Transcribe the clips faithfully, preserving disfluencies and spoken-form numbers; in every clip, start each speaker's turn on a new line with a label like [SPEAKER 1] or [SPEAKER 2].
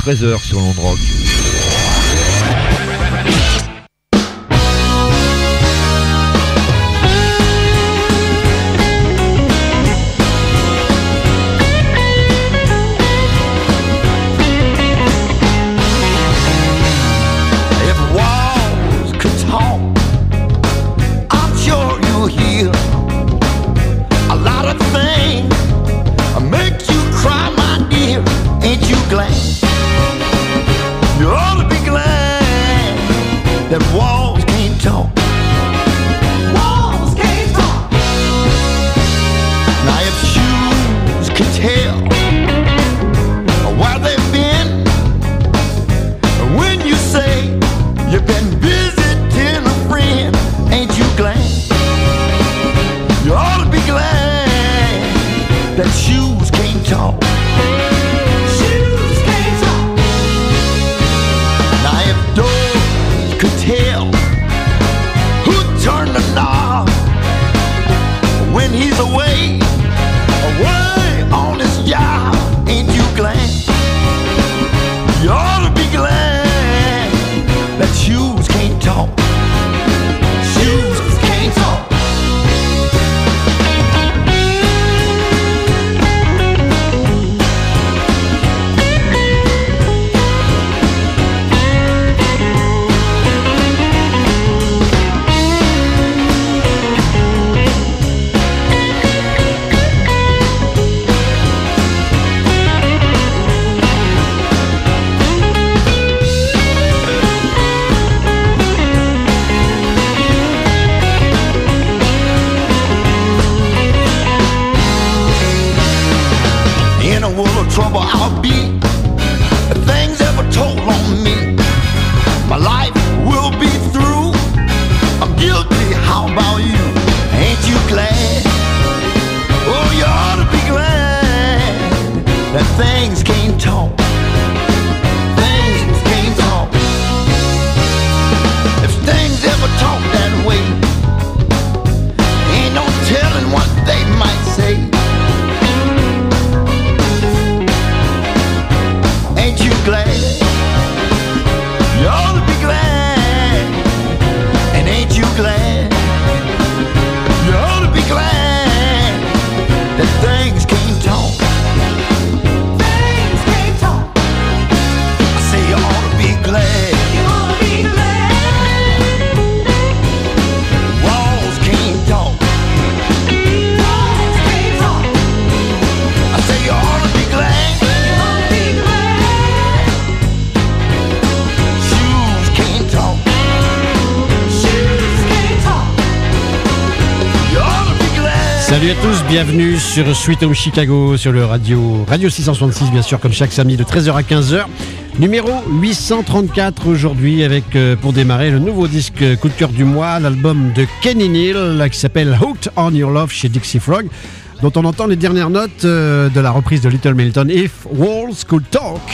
[SPEAKER 1] treize heures sur Londres Rock.
[SPEAKER 2] That walls can't talk. Walls can't talk. Now if shoes could tell where they've been, when you say you've been visiting a friend, ain't you glad? You ought to be glad that shoes can't talk. Shoes can't talk. Now if doors could tell who turned the knob when he's away, away on his job, ain't you glad? You ought to be glad that shoes can't talk. Shoes can't talk. In a world of trouble I'll be. If things ever told on me, my life will be through. I'm guilty, how about you? Ain't you glad? Oh, you ought to be glad that things can't talk. Things can't talk. If things ever talk that way, ain't no telling what they might say. Ain't you glad? You ought to be glad. And ain't you glad? You ought to be glad that things can't talk. Things can't talk. I say you ought to be glad. You ought to be glad. Walls can't talk. Walls can't talk. I say you ought to be glad.
[SPEAKER 3] Salut à tous, bienvenue sur Sweet Home Chicago, sur le radio, radio six cent soixante-six bien sûr, comme chaque samedi de treize heures à quinze heures. Numéro huit cent trente-quatre aujourd'hui avec, euh, pour démarrer, le nouveau disque coup de cœur du mois, l'album de Kenny Neal qui s'appelle Hooked on Your Love chez Dixie Frog, dont on entend les dernières notes euh, de la reprise de Little Milton, If Walls Could Talk.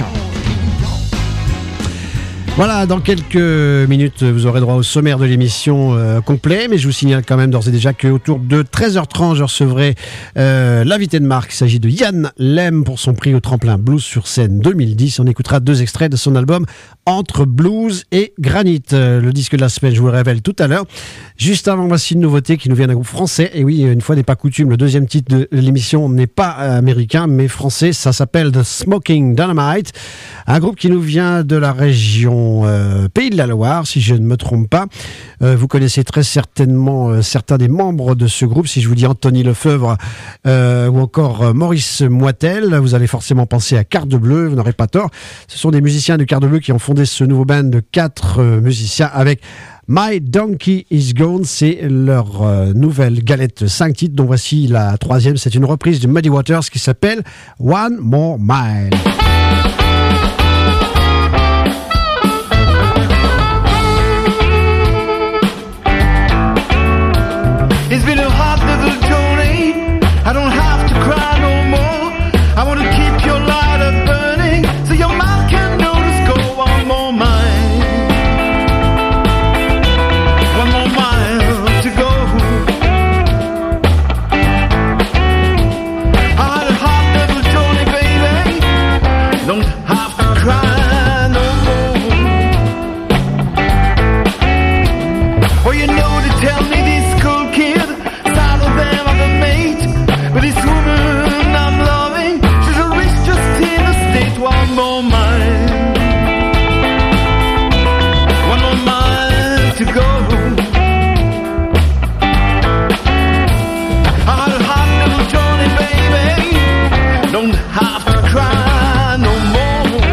[SPEAKER 3] Voilà, dans quelques minutes, vous aurez droit au sommaire de l'émission euh, complet, mais je vous signale quand même d'ores et déjà qu'autour de treize heures trente, je recevrai euh, l'invité de marque. Il s'agit de Yann Lem pour son prix au tremplin Blues sur scène deux mille dix. On écoutera deux extraits de son album Entre Blues et Granit. Euh, le disque de la semaine, je vous le révèle tout à l'heure. Juste avant, voici une nouveauté qui nous vient d'un groupe français. Et oui, une fois n'est pas coutume, le deuxième titre de l'émission n'est pas américain, mais français. Ça s'appelle The Smoking Dynamite. Un groupe qui nous vient de la région Euh, Pays de la Loire, si je ne me trompe pas. Euh, vous connaissez très certainement euh, certains des membres de ce groupe. Si je vous dis Anthony Lefebvre euh, ou encore euh, Maurice Moitel, vous allez forcément penser à Carte Bleue, vous n'aurez pas tort. Ce sont des musiciens de Carte Bleue qui ont fondé ce nouveau band de quatre euh, musiciens avec My Donkey Is Gone. C'est leur euh, nouvelle galette cinq titres, dont voici la troisième. C'est une reprise de Muddy Waters qui s'appelle One More Mile.
[SPEAKER 4] It's been a hot little journey. I don't have to cry no more. I want to keep your light up burning so your mouth can notice. Go one more mile. One more mile to go. I had a hot little journey, baby. more mile, one more mile to go. I had a hot little Johnny, baby, don't have to cry no more.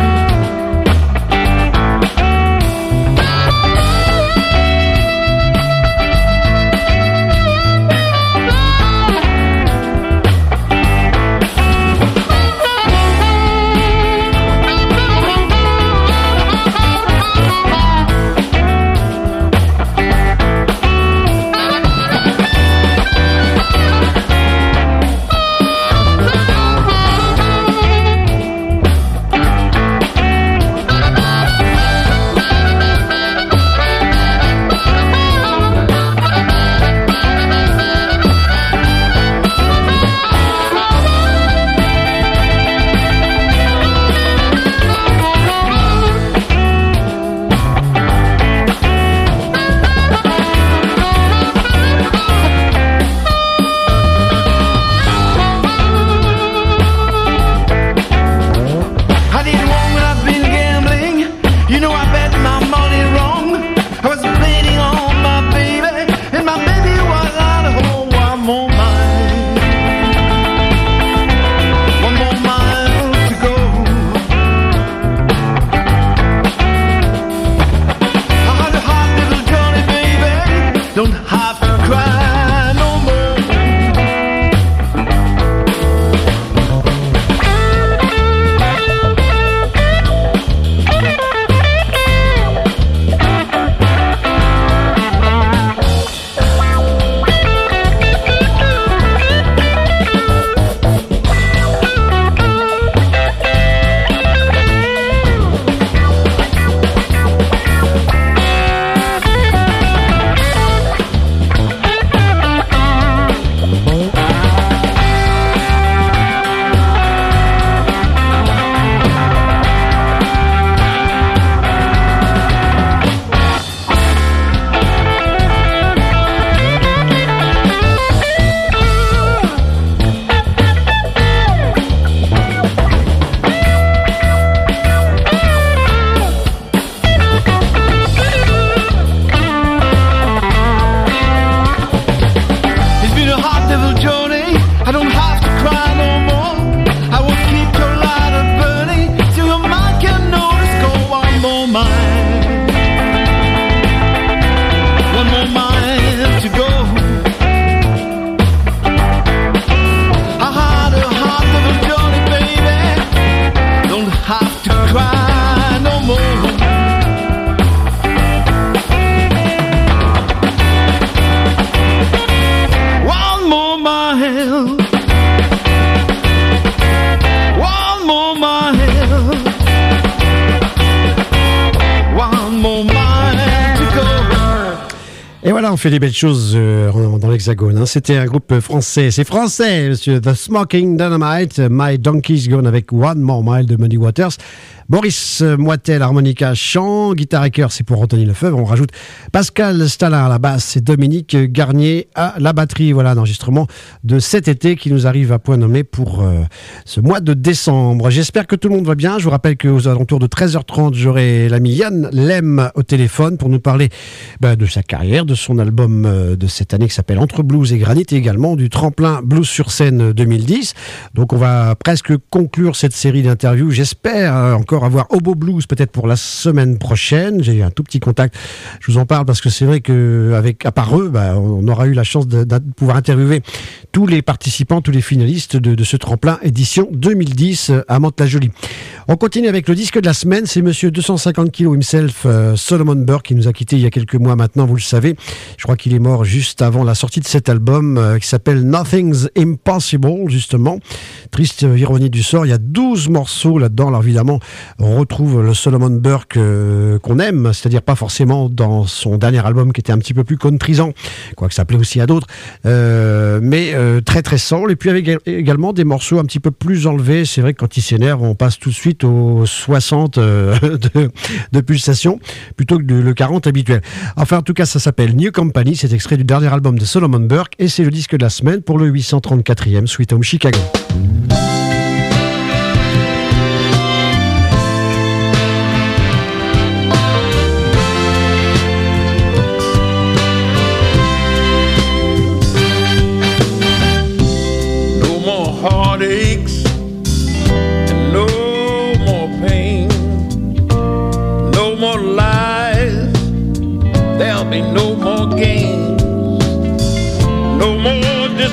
[SPEAKER 3] Et voilà, on fait des belles choses euh, dans l'Hexagone. Hein. C'était un groupe français. C'est français, monsieur. The Smoking Dynamite, My Donkey's Gone avec One More Mile de Muddy Waters. Boris Moitel, harmonica, chant, guitare et chœur, c'est pour Anthony Lefebvre. On rajoute Pascal Stallin à la basse et Dominique Garnier à la batterie. Voilà un enregistrement de cet été qui nous arrive à point nommé pour euh, ce mois de décembre. J'espère que tout le monde va bien. Je vous rappelle qu'aux alentours de treize heures trente, j'aurai l'ami Yann Lem au téléphone pour nous parler bah, de sa carrière, de son album euh, de cette année qui s'appelle Entre Blues et Granit et également du tremplin Blues sur scène deux mille dix. Donc on va presque conclure cette série d'interviews. J'espère euh, encore avoir Hobo Blues peut-être pour la semaine prochaine. J'ai eu un tout petit contact. Je vous en parle parce que c'est vrai que avec à part eux, bah, on aura eu la chance de, de pouvoir interviewer tous les participants, tous les finalistes de, de ce tremplin édition deux mille dix à Mantes-la-Jolie. On continue avec le disque de la semaine. C'est monsieur deux cent cinquante kilos himself, euh, Solomon Burke, qui nous a quittés il y a quelques mois maintenant, vous le savez. Je crois qu'il est mort juste avant la sortie de cet album euh, qui s'appelle Nothing's Impossible, justement. Triste euh, ironie du sort. Il y a douze morceaux là-dedans. Alors évidemment, on retrouve le Solomon Burke euh, qu'on aime, c'est-à-dire pas forcément dans son dernier album qui était un petit peu plus countrysant, quoique ça plaît aussi à d'autres, euh, mais euh, très très soul. Et puis avec également des morceaux un petit peu plus enlevés. C'est vrai que quand il s'énerve, on passe tout de suite aux soixante euh, de, de pulsations plutôt que de, le quarante habituel. Enfin, en tout cas, ça s'appelle New Company. C'est extrait du dernier album de Solomon Burke et c'est le disque de la semaine pour le huit cent trente-quatrième Sweet Home Chicago.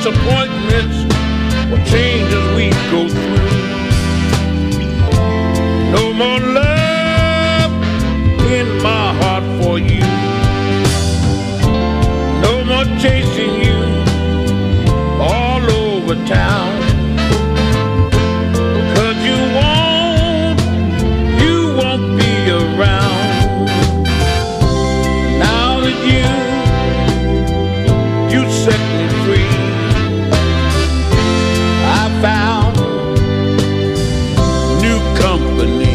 [SPEAKER 1] disappointments or changes we go through. No more love in my heart for you. No more chasing you all over town. Cause you won't, you won't be around. Now that you, you set me free, I found new company.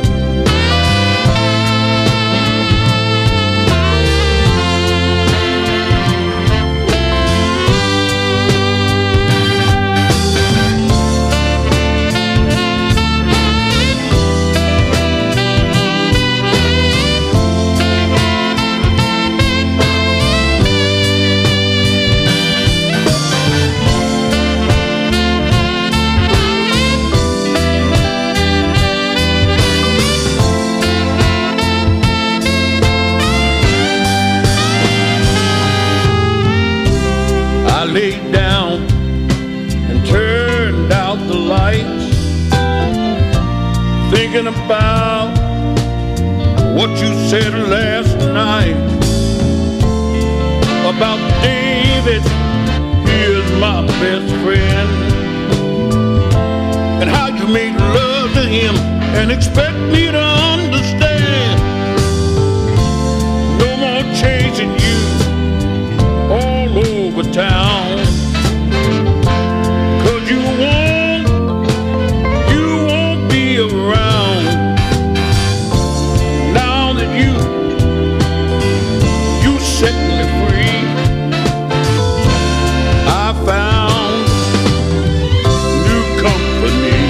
[SPEAKER 1] I laid down and turned out the lights, thinking about what you said last night about David, he is my best friend, and how you made love to him and expect me to understand. No more chasing you all over town. Cause you won't, you won't be around. Now that you, you set me free, I found new company.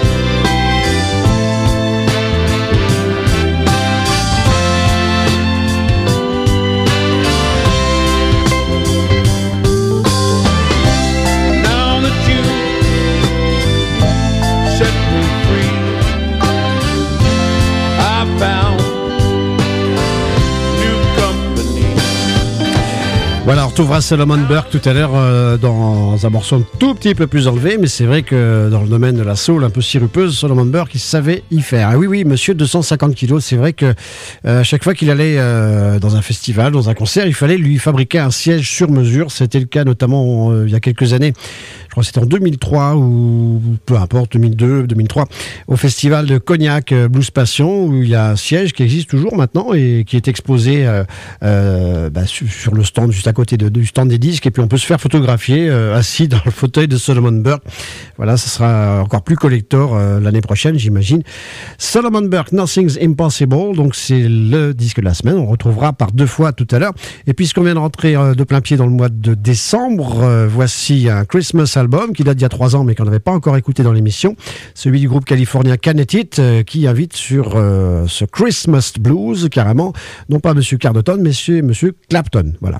[SPEAKER 3] Voilà, on retrouvera Solomon Burke tout à l'heure euh, dans un morceau un tout petit peu plus enlevé, mais c'est vrai que dans le domaine de la soul un peu sirupeuse, Solomon Burke, il savait y faire. Ah oui, oui, monsieur deux cent cinquante kilos, c'est vrai que euh, à chaque fois qu'il allait euh, dans un festival, dans un concert, il fallait lui fabriquer un siège sur mesure. C'était le cas notamment euh, il y a quelques années. Je crois que c'était en deux mille trois ou peu importe, deux mille deux, deux mille trois, au festival de Cognac euh, Blues Passion, où il y a un siège qui existe toujours maintenant et qui est exposé euh, euh, bah, sur, sur le stand juste à côté de, du stand des disques, et puis on peut se faire photographier euh, assis dans le fauteuil de Solomon Burke. Voilà, ça sera encore plus collector euh, l'année prochaine, j'imagine. Solomon Burke, Nothing's Impossible, donc c'est le disque de la semaine. On retrouvera par deux fois tout à l'heure. Et puisqu'on vient de rentrer euh, de plein pied dans le mois de décembre, euh, voici un Christmas album qui date d'il y a trois ans mais qu'on n'avait pas encore écouté dans l'émission, celui du groupe californien Can It It, euh, qui invite sur euh, ce Christmas Blues carrément, non pas Monsieur Cardoton mais monsieur, monsieur Clapton. Voilà.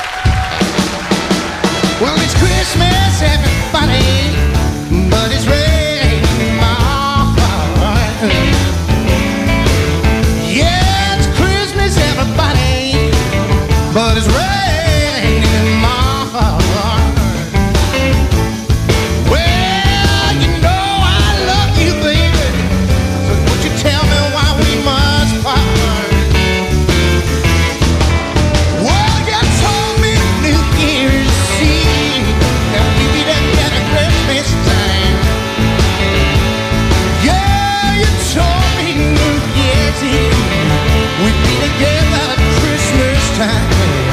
[SPEAKER 2] Well, it's Christmas, everybody, but it's raining my heart. Yeah, it's Christmas, everybody, but it's raining my heart. Well, you know I love you, baby, so would you tell me why we must part? Well, you told me New Year's Eve that we'd be together Christmas time. Yeah, you told me New Year's Eve we'd be together at Christmas time.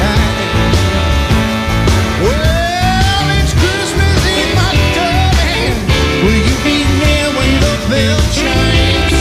[SPEAKER 2] Well, it's Christmas Eve, my darling. Will you be there when the bell chimes?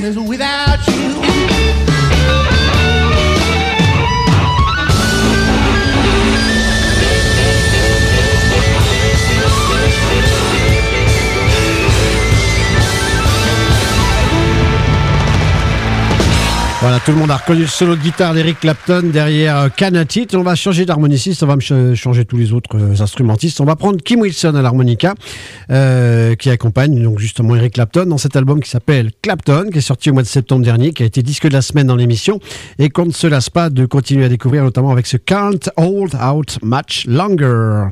[SPEAKER 5] happiness without you.
[SPEAKER 3] Voilà, tout le monde a reconnu le solo de guitare d'Eric Clapton derrière Canatit. On va changer d'harmoniciste, on va ch- changer tous les autres euh, instrumentistes. On va prendre Kim Wilson à l'harmonica, euh, qui accompagne donc justement Eric Clapton dans cet album qui s'appelle Clapton, qui est sorti au mois de septembre dernier, qui a été disque de la semaine dans l'émission et qu'on ne se lasse pas de continuer à découvrir, notamment avec ce Can't Hold Out Much Longer.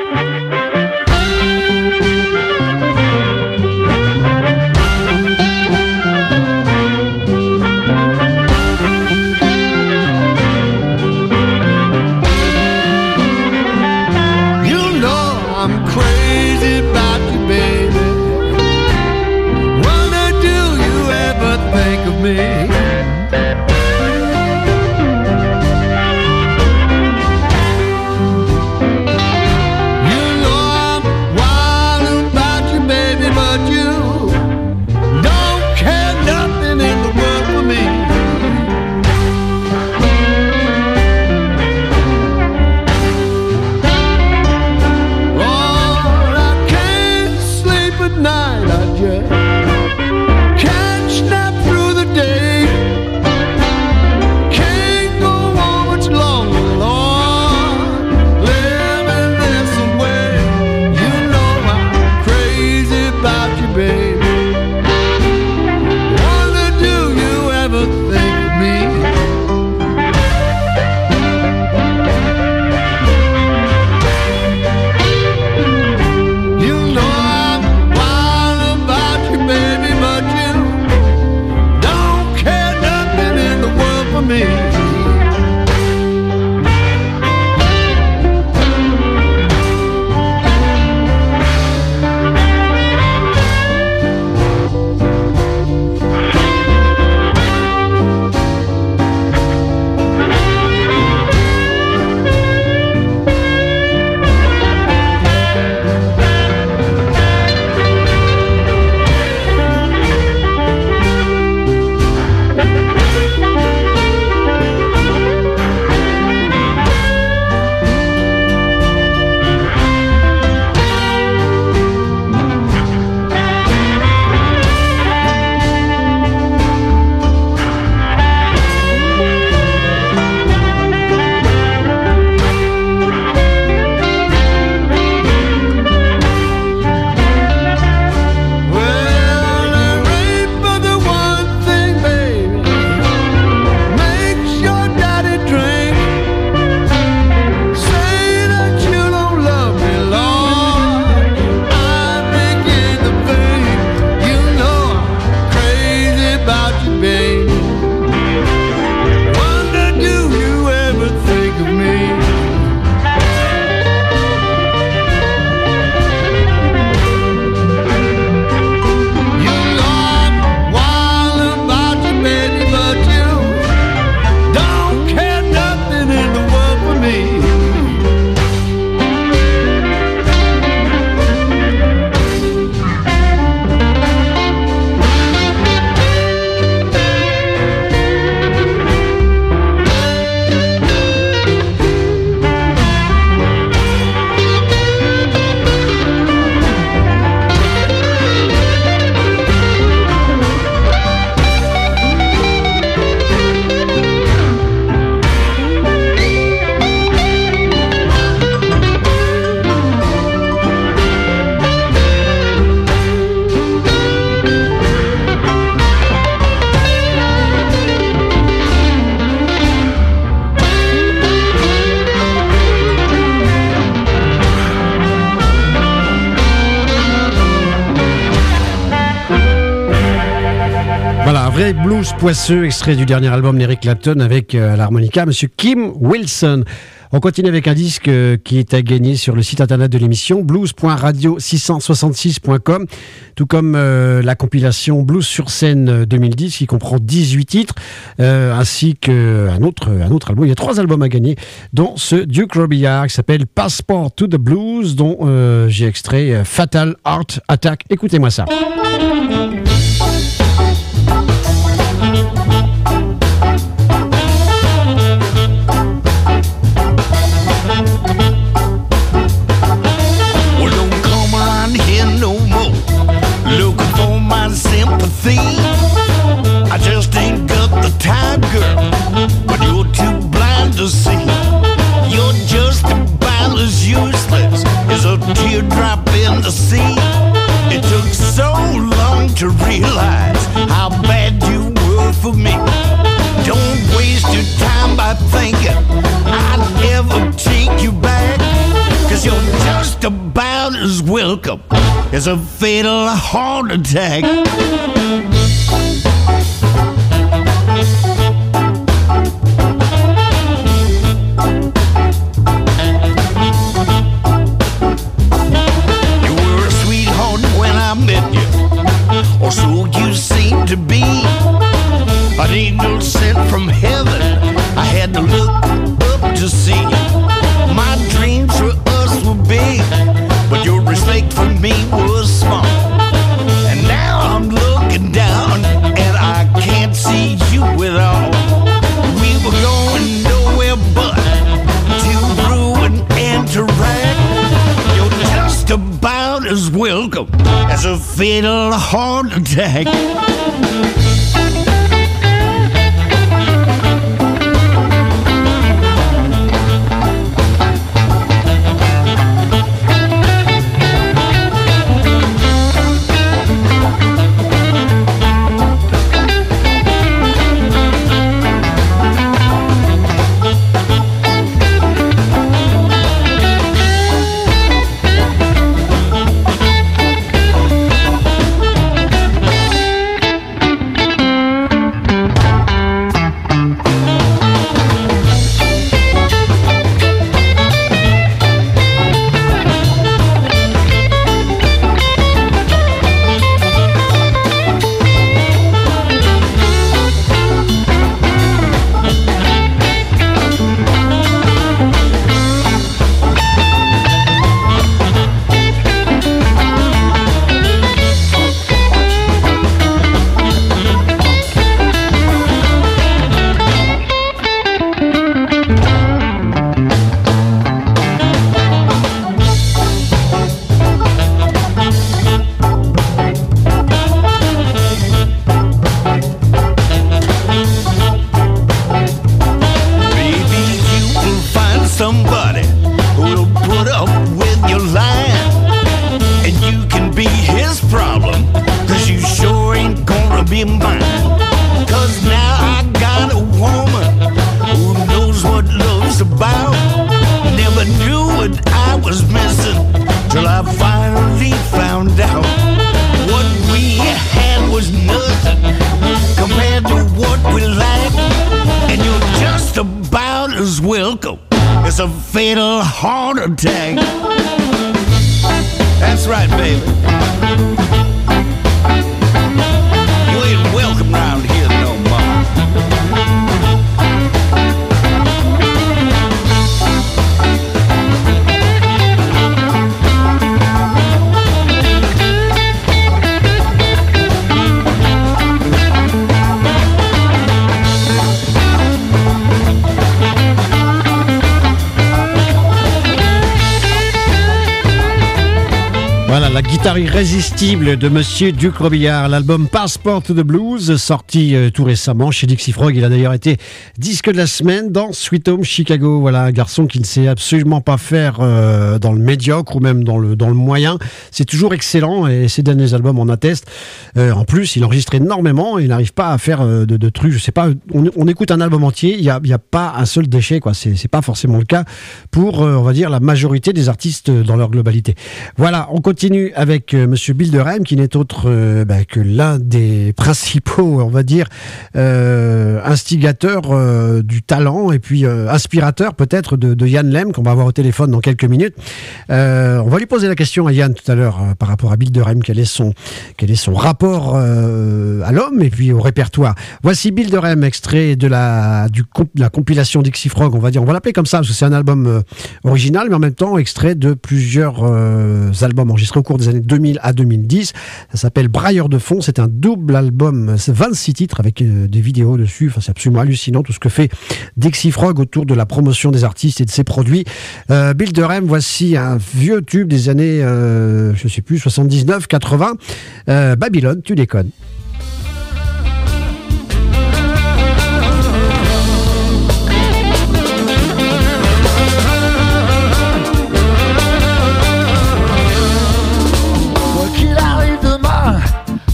[SPEAKER 3] Vrai blues poisseux, extrait du dernier album d'Eric Clapton avec euh, à l'harmonica, Monsieur Kim Wilson. On continue avec un disque euh, qui est à gagner sur le site internet de l'émission, blues point radio six cent soixante-six point com, tout comme euh, la compilation Blues sur scène deux mille dix qui comprend dix-huit titres, euh, ainsi qu'un autre, un autre album. Il y a trois albums à gagner, dont ce Duke Robillard qui s'appelle Passport to the Blues, dont euh, j'ai extrait euh, Fatal Heart Attack. Écoutez-moi ça.
[SPEAKER 2] sympathy. I just ain't got the time, girl, but you're too blind to see. You're just about as useless as a teardrop in the sea. It took so long to realize how bad you were for me. Don't waste your time by thinking I'd ever take you back, 'cause you're just about as welcome as a fatal heart attack. You were a sweetheart when I met you, or so you seemed to be. An angel sent from heaven, I had to look up to see. My dreams for us were big, but your respect for me was small. And now I'm looking down, and I can't see you at all. We were going nowhere but to ruin and to wreck. You're just about as welcome as a fatal heart attack. Somebody who'll put up with your lying, and you can be his problem, 'cause you sure ain't gonna be mine. 'Cause now I got a woman who knows what love's about. Never knew what I was missing till I finally found out. What we had was nothing compared to what we lack, and you're just about as welcome as a fatal heart attack. That's right, baby. You ain't welcome round here no more.
[SPEAKER 3] Voilà, la guitare irrésistible de Monsieur Duke Robillard, l'album Passport to the Blues, sorti euh, tout récemment chez Dixie Frog. Il a d'ailleurs été disque de la semaine dans Sweet Home Chicago. Voilà, un garçon qui ne sait absolument pas faire euh, dans le médiocre ou même dans le, dans le moyen. C'est toujours excellent et ses derniers albums en attestent. Euh, en plus, il enregistre énormément et il n'arrive pas à faire euh, de, de trucs. Je sais pas, on, on écoute un album entier, il n'y a, il y a pas un seul déchet, quoi. C'est, c'est pas forcément le cas pour, euh, on va dire, la majorité des artistes dans leur globalité. Voilà, on continue avec euh, Monsieur Bill Durham, qui n'est autre euh, bah, que l'un des principaux, on va dire, euh, instigateurs euh, du talent et puis euh, inspirateurs peut-être de, de Jan Lem, qu'on va avoir au téléphone dans quelques minutes. Euh, on va lui poser la question à Jan tout à l'heure euh, par rapport à Bill Durham, quel est son, quel est son rapport euh, à l'homme et puis au répertoire. Voici Bill Durham, extrait de la, du, de la compilation Dixie Frog, on va dire, on va l'appeler comme ça parce que c'est un album euh, original, mais en même temps extrait de plusieurs euh, albums enregistrés au cours des années deux mille à deux mille dix. Ça s'appelle Brailleur de fond. C'est un double album, c'est vingt-six titres avec euh, des vidéos dessus. Enfin, c'est absolument hallucinant tout ce que fait Dixie Frog autour de la promotion des artistes et de ses produits. Euh, Bill Durham, voici un vieux tube des années, euh, je sais plus, soixante-dix-neuf quatre-vingts. Euh, Babylone, tu déconnes.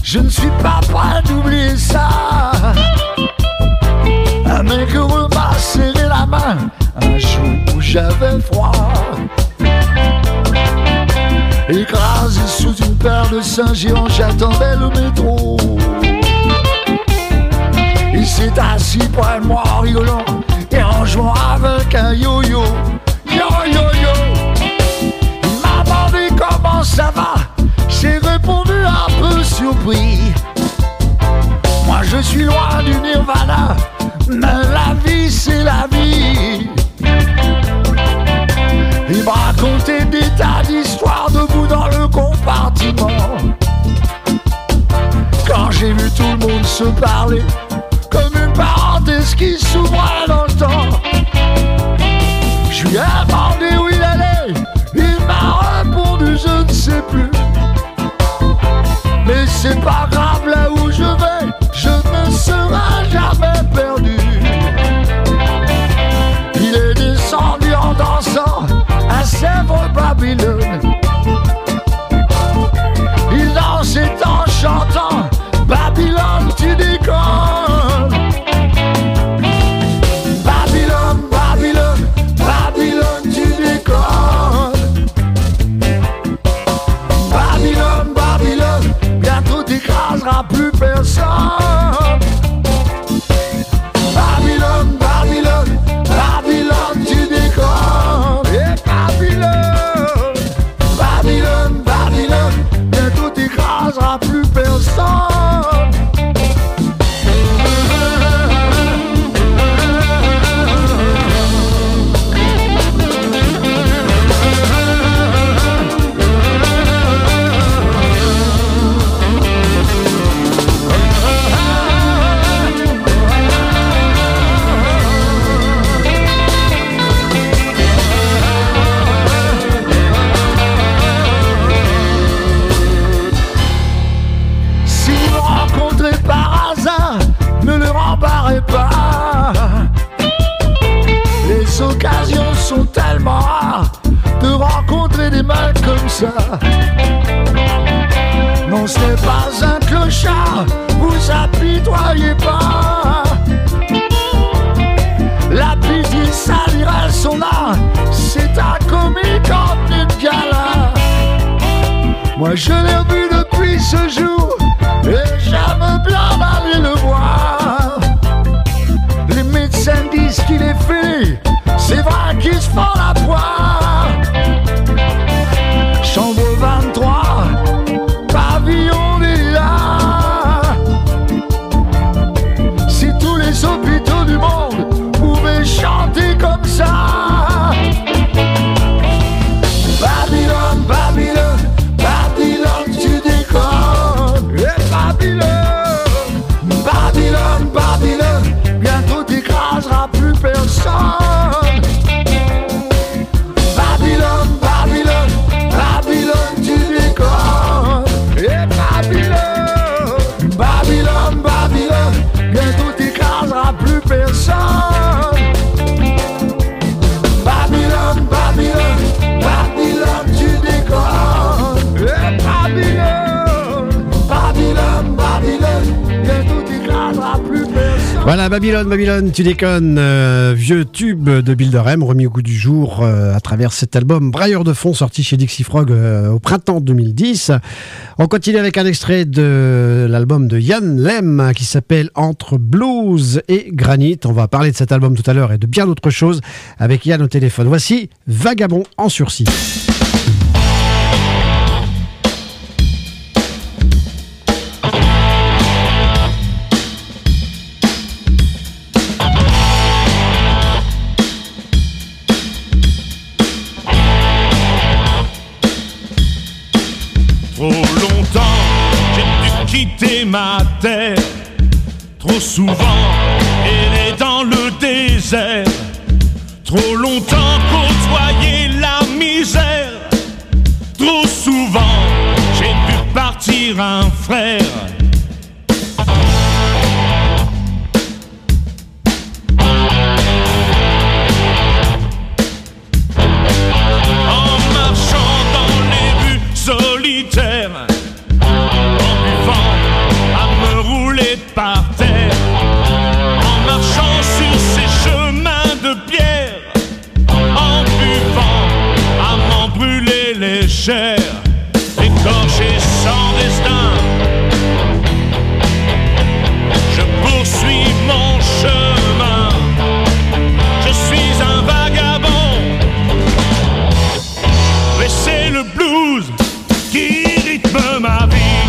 [SPEAKER 2] Je ne suis pas prêt d'oublier ça. Un mec heureux m'a serré la main un jour où j'avais froid. Écrasé sous une paire de seins géants, j'attendais le métro. Il s'est assis près de moi en rigolant et en jouant avec un yo-yo. Yo-yo-yo. Il m'a demandé comment ça va. J'ai répondu un peu surpris. Moi je suis loin du nirvana, mais la vie c'est la vie. Il m'a raconté des tas d'histoires debout dans le compartiment. Quand j'ai vu tout le monde se parler comme une parenthèse qui s'ouvrait dans le temps, je lui ai demandé où il allait. Il m'a répondu je ne sais plus. Mais c'est pas grave, là où je vais, je ne serai jamais perdu. Il est descendu en dansant à Sèvres-Babylone. Il dansait en chantant Babylone, tu déconnes. Babylone, Babylone, Babylone, tu déconnes. Babylone, Babylone, bientôt t'écraseras plus personne. Babylone, Babylone, Babylone, tu déconnes. Et Babylone, Babylone, Babylone, bientôt t'écraseras plus personne. Pas. Les occasions sont tellement rares de rencontrer des mecs comme ça. Non, ce n'est pas un clochard, vous apitoyez pas. La pitié salirait son art, c'est un comique en tenue de gala. Moi je l'ai revu depuis ce jour et j'aime bien aller le voir. Les médecins disent qu'il est fait, c'est vrai qu'ils se font la poire. Chambre vingt-trois, pavillon des là. Si tous les hôpitaux du monde pouvaient chanter comme ça. Babylone, Babylone, Babylone, tu déconnes. Et Babylone, Babylone, Babylone, bientôt t'écraseras plus personne. Babylone, Babylone, Babylone, tu déconnes. Et Babylone, Babylone, Babylone, bientôt t'écraseras plus personne. Babylone, Babylone, Babylone, tu déconnes. Et Babylone, Babylone, Babylone, bientôt t'écraseras plus personne.
[SPEAKER 3] Voilà, Babylone, Babylone, tu déconnes, euh, vieux tube de Bill Durham, remis au goût du jour euh, à travers cet album Brailleur de fond, sorti chez Dixie Frog euh, au printemps deux mille dix. On continue avec un extrait de l'album de Yann Lem qui s'appelle Entre blues et granit. On va parler de cet album tout à l'heure et de bien d'autres choses avec Yann au téléphone. Voici Vagabond en sursis.
[SPEAKER 1] Trop longtemps, j'ai dû quitter ma terre. Trop souvent, errer dans le désert. Trop longtemps, côtoyer la misère. Trop souvent, j'ai vu partir un frère. En marchant dans les rues solitaires, en buvant
[SPEAKER 4] rythme ma vie.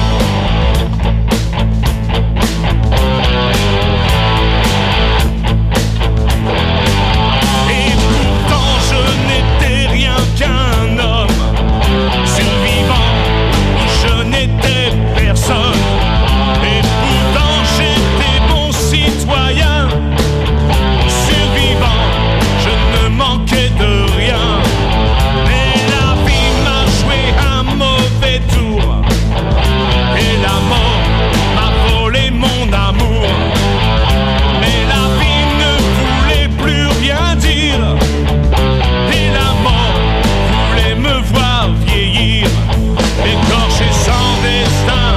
[SPEAKER 4] Et pourtant je n'étais rien qu'un homme survivant, je n'étais personne. Et pourtant j'étais bon citoyen survivant, je ne manquais de rien. Mais la vie m'a joué un mauvais tour, et la mort m'a volé mon amour. Mais la vie ne voulait plus rien dire, et la mort voulait me voir vieillir, écorché sans destin.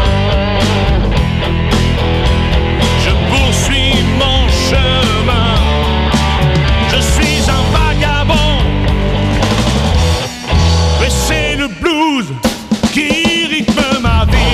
[SPEAKER 4] Je poursuis mon chemin, je suis un vagabond, et c'est le blues qui rythme ma vie.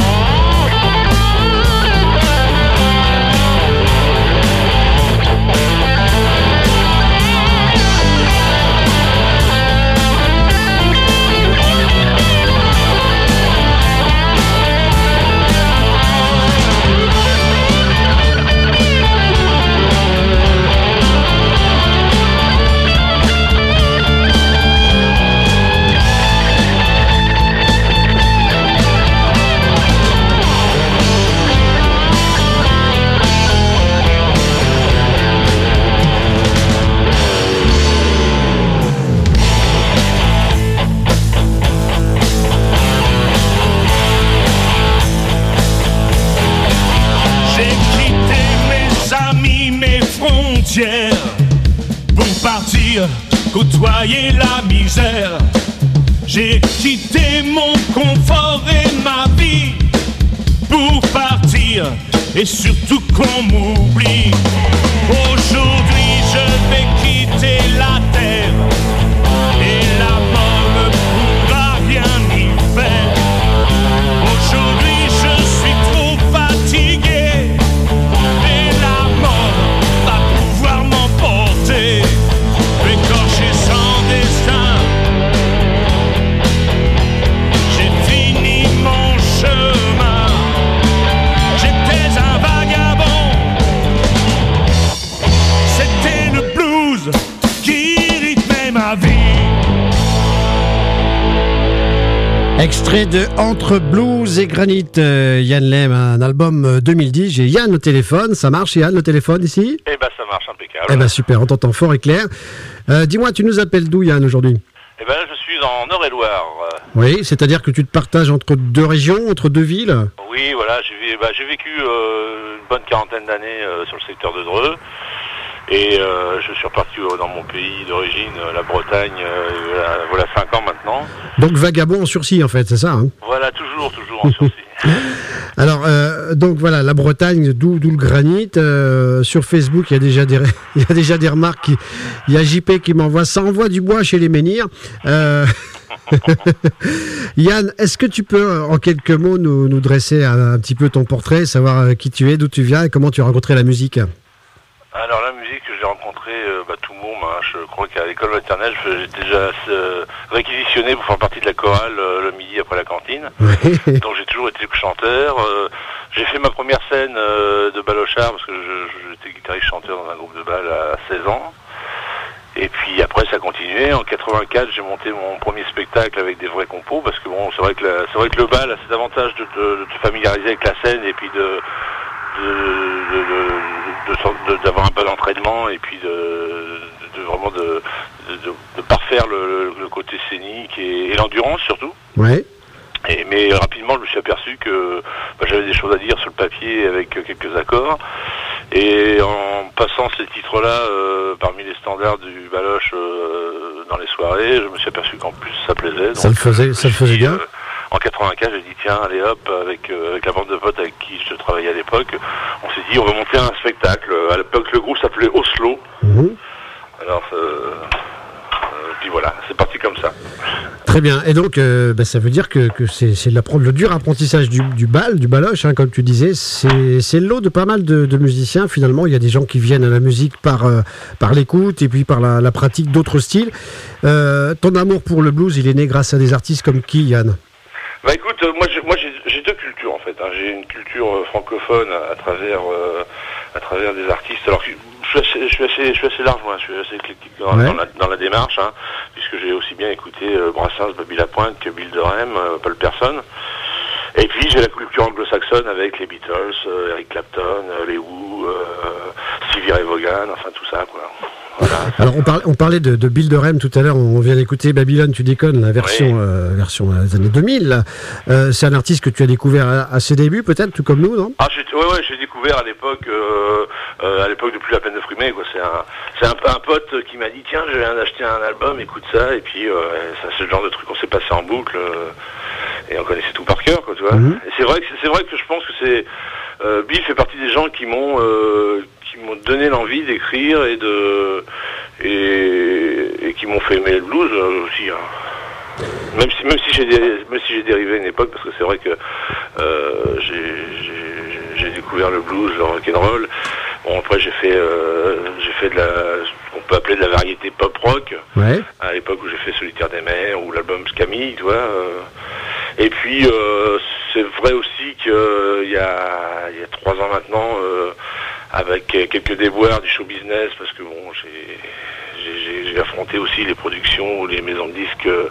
[SPEAKER 4] J'ai quitté mes amis, mes frontières, pour partir côtoyer la misère. J'ai quitté mon confort et ma vie pour partir et surtout qu'on m'oublie. Aujourd'hui je vais quitter la terre et la mort ne pourra rien y faire. Aujourd'hui je suis trop fatigué et la mort va pouvoir m'emporter, écorché sans destin. J'ai fini mon chemin, j'étais un vagabond, c'était le blues qui rythmait ma vie.
[SPEAKER 3] Extrait de Entre Blues et Granit, euh, Yann Lem, un album euh, deux mille dix. J'ai Yann au téléphone, ça marche Yann le téléphone ici?
[SPEAKER 5] Eh ben ça marche impeccable.
[SPEAKER 3] Eh ben super, on t'entend fort et clair. Euh, dis-moi, tu nous appelles d'où Yann aujourd'hui?
[SPEAKER 5] Eh ben je suis en Eure-et-Loire. Euh,
[SPEAKER 3] Oui, c'est-à-dire que tu te partages entre deux régions, entre deux villes?
[SPEAKER 5] Oui, voilà, j'ai vé- bah, j'ai vécu euh, une bonne quarantaine d'années euh, sur le secteur de Dreux. Et euh, je suis reparti euh, dans mon pays d'origine, euh, la Bretagne, euh, voilà, voilà cinq ans maintenant.
[SPEAKER 3] Donc vagabond en sursis en fait, c'est ça hein?
[SPEAKER 5] Voilà, toujours, toujours en sursis.
[SPEAKER 3] Alors, euh, donc voilà, la Bretagne, d'où, d'où le granit. Euh, sur Facebook, il y a déjà des, il y a déjà des remarques. Qui, il y a J P qui m'envoie, ça envoie du bois chez les menhirs. Euh, Yann, est-ce que tu peux, en quelques mots, nous, nous dresser un, un petit peu ton portrait, savoir qui tu es, d'où tu viens et comment tu as rencontré la musique?
[SPEAKER 5] Alors la musique que j'ai rencontrée, euh, bah, tout môme, hein, je crois qu'à l'école maternelle, je- j'étais déjà euh, réquisitionné pour faire partie de la chorale euh, le midi après la cantine.
[SPEAKER 3] Oui.
[SPEAKER 5] Donc j'ai toujours été chanteur. Euh, j'ai fait ma première scène euh, de balochard parce que je- je- j'étais guitariste chanteur dans un groupe de bal à seize ans. Et puis après ça a continué. En quatre-vingt-quatre, j'ai monté mon premier spectacle avec des vrais compos parce que bon, c'est vrai que la- c'est vrai que le bal a cet avantage de, de, de te familiariser avec la scène et puis de de, de, de, de, de- d'avoir un bon entraînement et puis de, de, de vraiment de, de, de, de parfaire le, le côté scénique et, et l'endurance surtout.
[SPEAKER 3] Ouais.
[SPEAKER 5] Et, mais rapidement, je me suis aperçu que bah, j'avais des choses à dire sur le papier avec quelques accords. Et en passant ces titres-là euh, parmi les standards du baloche euh, dans les soirées, je me suis aperçu qu'en plus ça plaisait.
[SPEAKER 3] Ça le faisait, ça le faisait bien.
[SPEAKER 5] Euh, en quatre-vingt-quatre, j'ai dit tiens, allez hop, avec, euh, avec la bande de potes avec qui je travaillais à l'époque, on s'est dit on va monter un spectacle. À l'époque, le groupe s'appelait Oslo.
[SPEAKER 3] Mmh.
[SPEAKER 5] Alors, euh, euh, puis voilà, c'est parti comme ça.
[SPEAKER 3] Très bien. Et donc, euh, bah, ça veut dire que, que c'est, c'est le dur apprentissage du, du bal, du baloche, hein, comme tu disais. C'est, c'est le lot de pas mal de, de musiciens. Finalement, il y a des gens qui viennent à la musique par, euh, par l'écoute et puis par la, la pratique d'autres styles. Euh, ton amour pour le blues, il est né grâce à des artistes comme qui, Yann?
[SPEAKER 5] Bah écoute, euh, moi, je, moi fait. Hein. J'ai une culture euh, francophone à, à travers euh, à travers des artistes. Alors je suis assez, je suis assez, je suis assez large, moi. Je suis assez éclectique dans,
[SPEAKER 3] Ouais.
[SPEAKER 5] dans, la, dans la démarche, hein, puisque j'ai aussi bien écouté euh, Brassens, Bobby Lapointe que Bill Durham, euh, Paul Person. Et puis j'ai la culture anglo-saxonne avec les Beatles, euh, Eric Clapton, euh, les Who, euh, Stevie Ray Vaughan, enfin tout ça, quoi. Voilà.
[SPEAKER 3] Alors on parlait, on parlait de, de Bill Durham tout à l'heure, on vient d'écouter Babylone, tu déconnes, la version,
[SPEAKER 5] Oui.
[SPEAKER 3] euh, version des années deux mille. là. Euh, c'est un artiste que tu as découvert à, à ses débuts peut-être, tout comme nous, non?
[SPEAKER 5] Ah, j'ai, ouais, ouais, j'ai découvert à l'époque, euh, euh, à l'époque de Plus la peine de frimer, quoi. C'est un, c'est un, un pote qui m'a dit, tiens, je viens d'acheter un album, écoute ça, et puis, euh, ça, c'est le genre de truc qu'on s'est passé en boucle, euh, et on connaissait tout par cœur, quoi, tu vois.
[SPEAKER 3] Mhm.
[SPEAKER 5] Et c'est vrai que, c'est vrai que je pense que c'est, euh, Bill fait partie des gens qui m'ont, euh, qui m'ont donné l'envie d'écrire et de, et, et qui m'ont fait aimer le blues euh, aussi, hein. Même si, même si j'ai dé- même si j'ai dérivé à une époque, parce que c'est vrai que euh, j'ai, j'ai, j'ai découvert le blues, le rock'n'roll. Bon, après j'ai fait euh, j'ai fait de la, ce qu'on peut appeler de la variété pop rock,
[SPEAKER 3] Ouais.
[SPEAKER 5] à l'époque où j'ai fait Solitaire des mers ou l'album Scamille, tu vois. euh. Et puis euh, c'est vrai aussi qu'il y a il y a trois ans maintenant, euh, avec quelques déboires du show business, parce que bon, j'ai j'ai, j'ai, j'ai affronté aussi les productions ou les maisons de disques euh,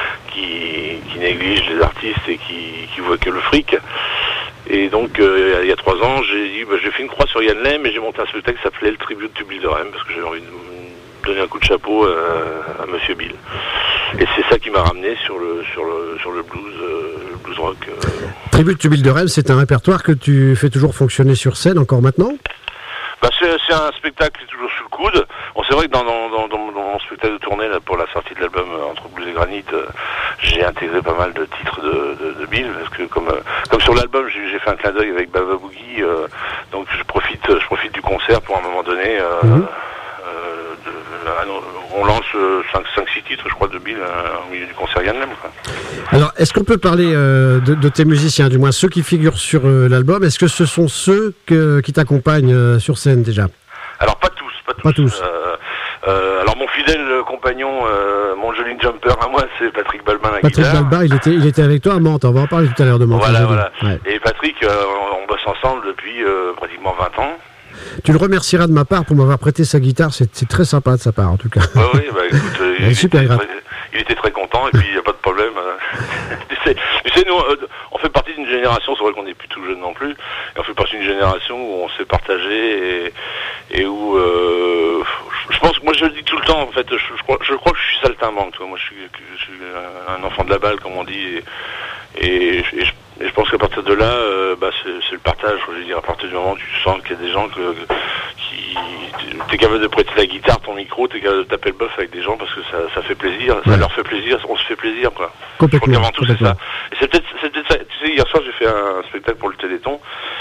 [SPEAKER 5] qui, qui négligent les artistes et qui, qui voient que le fric. Et donc, euh, il y a trois ans, j'ai dit, bah, j'ai fait une croix sur Yann Lem et j'ai monté un spectacle qui s'appelait le Tribute to Bill Durham, parce que j'avais envie de donner un coup de chapeau euh, à Monsieur Bill. Et c'est ça qui m'a ramené sur le sur le sur le blues, euh, le blues rock. Euh.
[SPEAKER 3] Tribute to Bill Durham, c'est un répertoire que tu fais toujours fonctionner sur scène encore maintenant?
[SPEAKER 5] Bah c'est, c'est un spectacle qui est toujours sous le coude. Bon, c'est vrai que dans, dans, dans, dans, dans mon spectacle de tournée là, pour la sortie de l'album euh, Entre Blues et Granit, euh, j'ai intégré pas mal de titres de, de, de Bill, parce que comme, euh, comme sur l'album j'ai, j'ai fait un clin d'œil avec Baba Boogie, euh, donc je profite, je profite du concert pour à un moment donné. Euh,
[SPEAKER 3] Mhm.
[SPEAKER 5] euh, de, ah non, on lance cinq six titres, je crois, de Bill euh, au milieu du concert Yann Lem, quoi.
[SPEAKER 3] Alors, est-ce qu'on peut parler euh, de, de tes musiciens, du moins ceux qui figurent sur euh, l'album? Est-ce que ce sont ceux que, qui t'accompagnent euh, sur scène déjà?
[SPEAKER 5] Alors pas tous, pas tous.
[SPEAKER 3] Pas tous.
[SPEAKER 5] Euh, euh, alors mon fidèle compagnon, euh, mon joli jumper à moi, c'est Patrick Balbin à la
[SPEAKER 3] Patrick
[SPEAKER 5] guitare.
[SPEAKER 3] Balbin, il était, il était avec toi à Mantes, on va en parler tout à l'heure de Mantes.
[SPEAKER 5] Voilà,
[SPEAKER 3] aujourd'hui.
[SPEAKER 5] voilà.
[SPEAKER 3] Ouais.
[SPEAKER 5] Et Patrick, euh, on, on bosse ensemble depuis euh, pratiquement vingt ans.
[SPEAKER 3] Tu le remercieras de ma part pour m'avoir prêté sa guitare, c'est, c'est très sympa de sa part en tout cas.
[SPEAKER 5] Ouais, oui, bah écoute, euh,
[SPEAKER 3] Ouais,
[SPEAKER 5] il,
[SPEAKER 3] super
[SPEAKER 5] était
[SPEAKER 3] grave.
[SPEAKER 5] très, il était très content et puis il n'y a pas de problème. euh. tu, sais, tu sais, nous, euh, on fait partie d'une génération, c'est vrai qu'on n'est plus tout jeune non plus, et on fait partie d'une génération où on s'est partagé et, et où, euh, je pense que moi je le dis tout le temps en fait, je, je, crois, je crois que je suis saltimbanque, toi. Moi je suis, je suis un enfant de la balle comme on dit, et, et, et je Et je pense qu'à partir de là, euh, bah, c'est, c'est le partage. Je veux dire, à partir du moment où tu sens qu'il y a des gens que, qui... T'es capable de prêter la guitare, ton micro, t'es capable de taper le bœuf avec des gens parce que ça, ça fait plaisir, ça
[SPEAKER 3] Ouais.
[SPEAKER 5] leur fait plaisir, on se fait plaisir, quoi.
[SPEAKER 3] Complètement,
[SPEAKER 5] Je crois qu'avant tout, c'est ça.
[SPEAKER 3] complètement.
[SPEAKER 5] Et c'est peut-être, c'est peut-être ça. Tu sais, hier soir, j'ai fait un spectacle pour le Téléthon,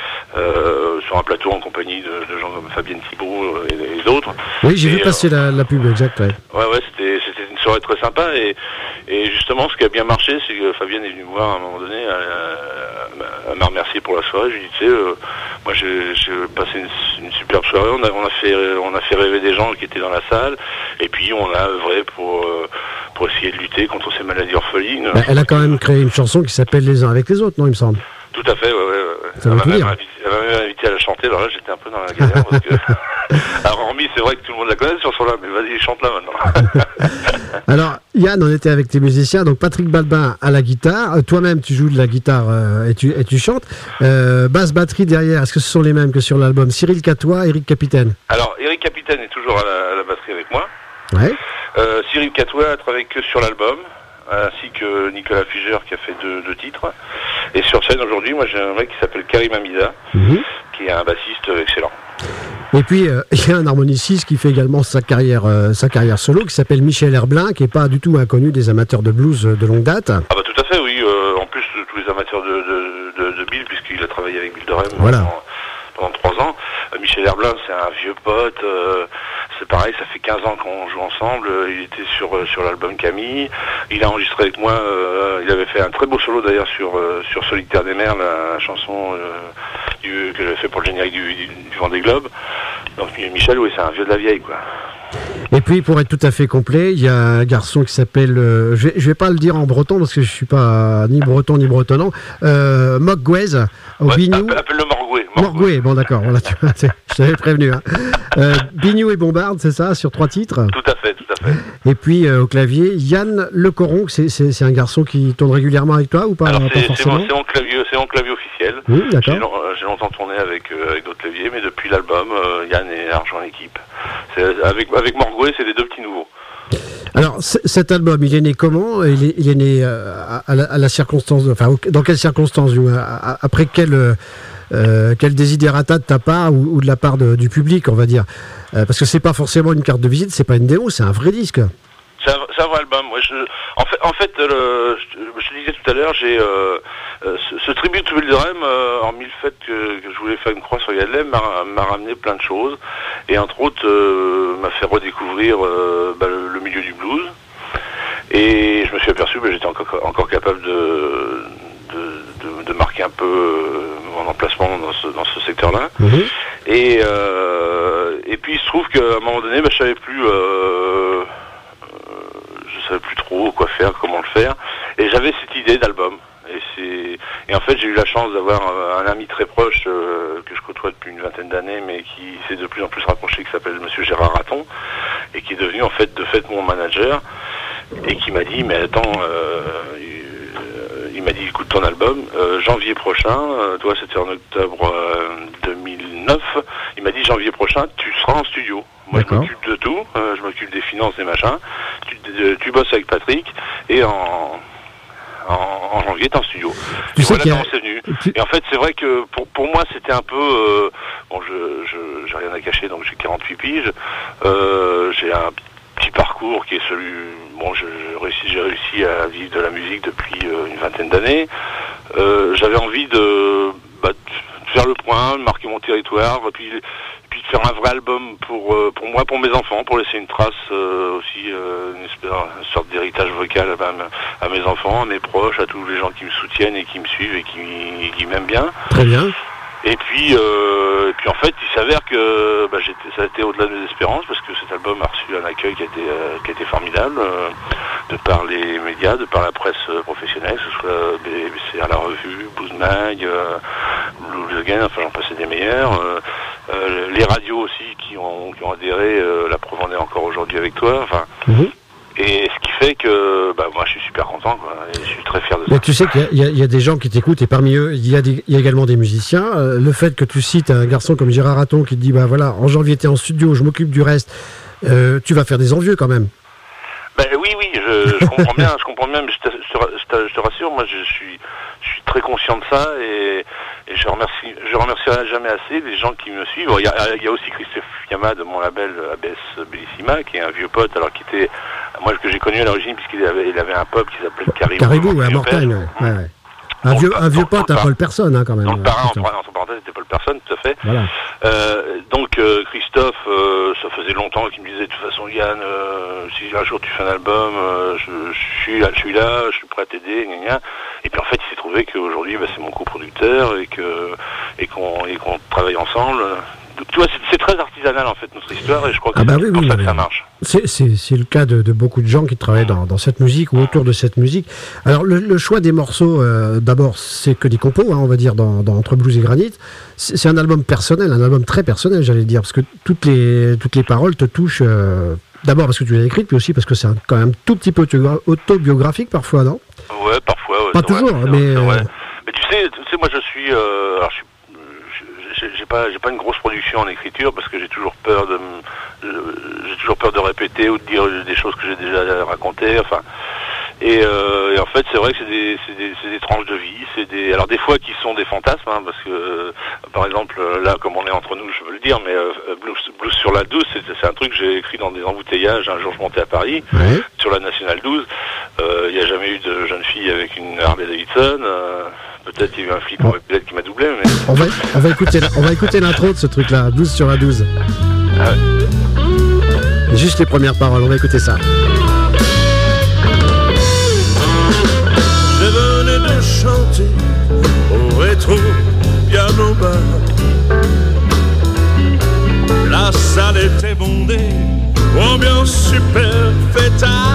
[SPEAKER 5] euh, sur un plateau en compagnie de, de gens comme Fabienne Thibault et, et d'autres.
[SPEAKER 3] Oui, j'ai
[SPEAKER 5] Et,
[SPEAKER 3] vu passer la, la pub, exact. Ouais.
[SPEAKER 5] Ouais, ouais, c'était, c'était une soirée très sympa et, et justement, ce qui a bien marché, c'est que Fabienne est venue me voir à un moment donné, elle, elle m'a remercié pour la soirée. Je lui ai dit, tu sais, euh, moi j'ai, j'ai passé une, une superbe soirée, on a, on, a fait, on a fait rêver des gens qui étaient dans la salle et puis on a œuvré pour, euh, pour essayer de lutter contre ces maladies orphelines.
[SPEAKER 3] Bah, elle a quand même créé une chanson qui s'appelle Les uns avec les autres, non, il me semble.
[SPEAKER 5] Tout à fait, ouais, ouais, ouais.
[SPEAKER 3] Ça
[SPEAKER 5] Elle
[SPEAKER 3] veut
[SPEAKER 5] m'a
[SPEAKER 3] tout
[SPEAKER 5] même
[SPEAKER 3] dire.
[SPEAKER 5] invité, elle m'a même invité à la chanter, alors là j'étais un peu dans la galère parce que... Alors hormis, c'est vrai que tout le monde la connaît sur là, mais vas-y, chante-la maintenant.
[SPEAKER 3] Alors, Yann, on était avec tes musiciens, donc Patrick Balbin à la guitare, euh, toi-même tu joues de la guitare euh, et, tu, et tu chantes, euh, basse, batterie derrière, est-ce que ce sont les mêmes que sur l'album? Cyril Catois, Eric Capitaine?
[SPEAKER 5] Alors, Eric Capitaine est toujours à la, à la batterie avec moi.
[SPEAKER 3] Ouais.
[SPEAKER 5] Euh, Cyril Catois a travaillé que sur l'album, ainsi que Nicolas Fugère qui a fait deux, deux titres. Et sur scène aujourd'hui, moi j'ai un mec qui s'appelle Karim Hamida,
[SPEAKER 3] Mhm.
[SPEAKER 5] qui est un bassiste excellent.
[SPEAKER 3] Et puis, euh, il y a un harmoniciste qui fait également sa carrière, euh, sa carrière solo, qui s'appelle Michel Herblin, qui n'est pas du tout inconnu des amateurs de blues euh, de longue date.
[SPEAKER 5] Ah bah tout à fait, oui. Euh, en plus, tous les amateurs de, de, de, de Bill, puisqu'il a travaillé avec Bill Durham
[SPEAKER 3] Voilà.
[SPEAKER 5] pendant, pendant trois ans. Euh, Michel Herblin, c'est un vieux pote. Euh, c'est pareil, ça fait quinze ans qu'on joue ensemble. Euh, il était sur euh, sur l'album Camille. Il a enregistré avec moi. Euh, il avait fait un très beau solo d'ailleurs sur euh, sur Solitaire des mers, la, la chanson euh, du, que j'avais fait pour le générique du, du, du Vendée Globe. Donc Michel, oui, c'est un vieux de la vieille, quoi.
[SPEAKER 3] Et puis, pour être tout à fait complet, il y a un garçon qui s'appelle, euh, je, vais, je vais pas le dire en breton parce que je suis pas ni breton ni bretonnant, euh, Mogwez, au
[SPEAKER 5] Ouais,
[SPEAKER 3] Bignou.
[SPEAKER 5] appelle- Appelle-le Morgoué.
[SPEAKER 3] Morgoué, bon d'accord, voilà, tu vois, c'est- je t'avais prévenu. Hein. Euh, Bignou et Bombarde, c'est ça, sur trois titres.
[SPEAKER 5] Tout à fait, tout à fait.
[SPEAKER 3] Et puis euh, au clavier, Yann Le Coron, c'est, c'est, c'est un garçon qui tourne régulièrement avec toi ou pas,
[SPEAKER 5] Alors
[SPEAKER 3] pas
[SPEAKER 5] c'est, c'est,
[SPEAKER 3] forcément
[SPEAKER 5] mon, c'est mon clavier, c'est mon clavier officiel.
[SPEAKER 3] Oui, d'accord.
[SPEAKER 5] J'ai, long- euh, j'ai longtemps tourné avec, euh, avec d'autres claviers, mais depuis l'album, euh, Yann est rejoint l'équipe. C'est, avec, avec Morgoué, c'est les deux petits nouveaux.
[SPEAKER 3] Alors c- cet album, il est né comment il est, il est né euh, à, à la, à la circonstance, enfin au- dans quelles circonstances ou, à- à- après quel, euh, euh, quel désidérata de ta part ou, ou de la part de- du public, on va dire. Euh, parce que c'est pas forcément une carte de visite, c'est pas une démo, c'est un vrai disque.
[SPEAKER 5] C'est un, c'est un vrai album. Ouais, je, en fait, en fait le, je, je te disais tout à l'heure, j'ai euh, euh, ce, ce tribute to Wilderem, euh, hormis le fait que, que je voulais faire une croix sur Yann Lem, m'a, m'a ramené plein de choses. Et entre autres, euh, m'a fait redécouvrir euh, bah, le, le milieu du blues. Et je me suis aperçu que bah, j'étais encore, encore capable de, de, de, de marquer un peu euh, mon emplacement dans ce, dans ce secteur-là.
[SPEAKER 3] Mmh.
[SPEAKER 5] Et, euh, et puis il se trouve qu'à un moment donné, bah, je savais plus... Euh, je savais plus trop quoi faire, comment le faire, et j'avais cette idée d'album. Et c'est et en fait j'ai eu la chance d'avoir un, un ami très proche euh, que je côtoie depuis une vingtaine d'années, mais qui s'est de plus en plus rapproché, qui s'appelle Monsieur Gérard Raton, et qui est devenu en fait de fait mon manager, et qui m'a dit mais attends, euh, il, il m'a dit écoute ton album, euh, janvier prochain, euh, toi c'était en octobre euh, deux mille neuf, il m'a dit janvier prochain tu seras en studio. Moi,
[SPEAKER 3] D'accord.
[SPEAKER 5] je m'occupe de tout, euh, je m'occupe des finances, des machins. Tu, de, tu bosses avec Patrick, et en, en, en janvier, t'es en studio.
[SPEAKER 3] Tu
[SPEAKER 5] et
[SPEAKER 3] sais
[SPEAKER 5] voilà
[SPEAKER 3] qu'il y a-
[SPEAKER 5] comment c'est venu.
[SPEAKER 3] tu-
[SPEAKER 5] Et en fait, c'est vrai que pour, pour moi, c'était un peu... Euh, bon, je, je, j'ai rien à cacher, donc j'ai quarante-huit piges. Euh, j'ai un petit parcours qui est celui... Bon, je, je réussis, j'ai réussi à vivre de la musique depuis euh, une vingtaine d'années. Euh, j'avais envie de, bah, de faire le point, de marquer mon territoire, et puis... puis de faire un vrai album pour euh, pour moi, pour mes enfants, pour laisser une trace euh, aussi, euh, une, espèce, une sorte d'héritage vocal à, à, à mes enfants, à mes proches, à tous les gens qui me soutiennent et qui me suivent et qui, qui m'aiment bien.
[SPEAKER 3] Très bien.
[SPEAKER 5] Et puis, euh, et puis en fait, il s'avère que bah, j'étais, ça a été au-delà de mes espérances, parce que cet album a reçu un accueil qui a été, euh, qui a été formidable, euh, de par les médias, de par la presse euh, professionnelle, que ce soit B B C à la revue, Blues Mag, euh, Blues Again, enfin j'en passais des meilleurs. Euh, euh, les radios aussi qui ont, qui ont adhéré, euh, la preuve en est encore aujourd'hui avec toi. Enfin,
[SPEAKER 3] Mmh.
[SPEAKER 5] et ce qui fait que bah, moi je suis super content, quoi, et je suis très fier de ça.
[SPEAKER 3] Mais tu sais qu'il y a, il y a- il y a des gens qui t'écoutent et parmi eux, il y a, des- il y a également des musiciens. Euh, le fait que tu cites un garçon comme Gérard Raton qui te dit, bah voilà, en janvier t'es en studio, je m'occupe du reste, euh, tu vas faire des envieux quand même.
[SPEAKER 5] Ben oui, oui, je, je comprends bien, je comprends bien, mais je te, je te- je te- je te rassure, moi je suis, je suis très conscient de ça, et, et je remercie, je remercierai jamais assez les gens qui me suivent. Il y a, il y a aussi Christophe Yama de mon label A B S Bellissima, qui est un vieux pote, alors qui était, moi que j'ai connu à l'origine, puisqu'il avait, il avait un pub qui s'appelait le Caribou.
[SPEAKER 3] Caribou,
[SPEAKER 5] mon
[SPEAKER 3] ouais, à
[SPEAKER 5] vieux
[SPEAKER 3] Mortagne.
[SPEAKER 5] père.
[SPEAKER 3] Ouais, ouais. Un,
[SPEAKER 5] Dans
[SPEAKER 3] vieux,
[SPEAKER 5] le-
[SPEAKER 3] un vieux
[SPEAKER 5] dans-
[SPEAKER 3] pote
[SPEAKER 5] dans
[SPEAKER 3] à
[SPEAKER 5] le
[SPEAKER 3] Paul Personne, hein, quand même.
[SPEAKER 5] Dans le parrain,
[SPEAKER 3] Christophe.
[SPEAKER 5] entre, entre parenthèses, c'était Paul Personne, tout à fait.
[SPEAKER 3] Voilà.
[SPEAKER 5] Euh, donc euh, Christophe, euh, ça faisait longtemps qu'il me disait de toute façon Yann, euh, si un jour tu fais un album, euh, je, je suis là, je suis là, je suis prêt à t'aider, gna gna. Et puis en fait il s'est trouvé qu'aujourd'hui bah, c'est mon coproducteur et que et qu'on et qu'on travaille ensemble. Donc tu vois c'est, c'est très artisanal en fait notre histoire, et je crois que
[SPEAKER 3] Ah bah
[SPEAKER 5] c'est
[SPEAKER 3] oui,
[SPEAKER 5] pour
[SPEAKER 3] oui,
[SPEAKER 5] ça
[SPEAKER 3] mais-
[SPEAKER 5] que ça marche.
[SPEAKER 3] C'est, c'est, c'est le cas de, de beaucoup de gens qui travaillent dans, dans cette musique ou autour de cette musique. Alors le, le choix des morceaux, euh, d'abord c'est que des compos, hein, on va dire, dans, dans Entre Blues et Granit. C'est, c'est un album personnel, un album très personnel, j'allais dire, parce que toutes les, toutes les paroles te touchent, euh, d'abord parce que tu l'as écrite, puis aussi parce que c'est un- quand même tout petit peu autogra- autobiographique parfois, non?
[SPEAKER 5] Ouais, parfois. Ouais,
[SPEAKER 3] Pas
[SPEAKER 5] c'est
[SPEAKER 3] toujours,
[SPEAKER 5] vrai, c'est
[SPEAKER 3] mais,
[SPEAKER 5] vrai, c'est vrai.
[SPEAKER 3] euh,
[SPEAKER 5] Mais tu sais, tu sais, moi je suis, euh, alors je suis, j'ai, j'ai pas, j'ai pas une grosse production en écriture parce que j'ai toujours peur de, me- euh, j'ai toujours peur de répéter ou de dire des choses que j'ai déjà racontées. Enfin, et, euh, et en fait, c'est vrai que c'est des, c'est des, c'est des tranches de vie, c'est des, alors des fois qui sont des fantasmes, hein, parce que, euh, par exemple, là, comme on est entre nous, je veux le dire, mais euh, Blues, Blues sur la douze, c'est, c'est un truc que j'ai écrit dans des embouteillages. Un jour, je montais à Paris
[SPEAKER 3] Ouais.
[SPEAKER 5] sur la Nationale douze. Euh, Il n'y a jamais eu de jeune fille avec une Harley Davidson. Euh, peut-être il y a eu un flic en moped qui m'a doublé, mais
[SPEAKER 3] On va, on va écouter, la- on va écouter l'intro de ce truc-là, douze sur la douze.
[SPEAKER 5] ah ouais.
[SPEAKER 3] Juste les premières paroles, on va écouter ça.
[SPEAKER 1] Je venais de chanter au rétro piano bar. La salle était bondée ambiance super fêtard.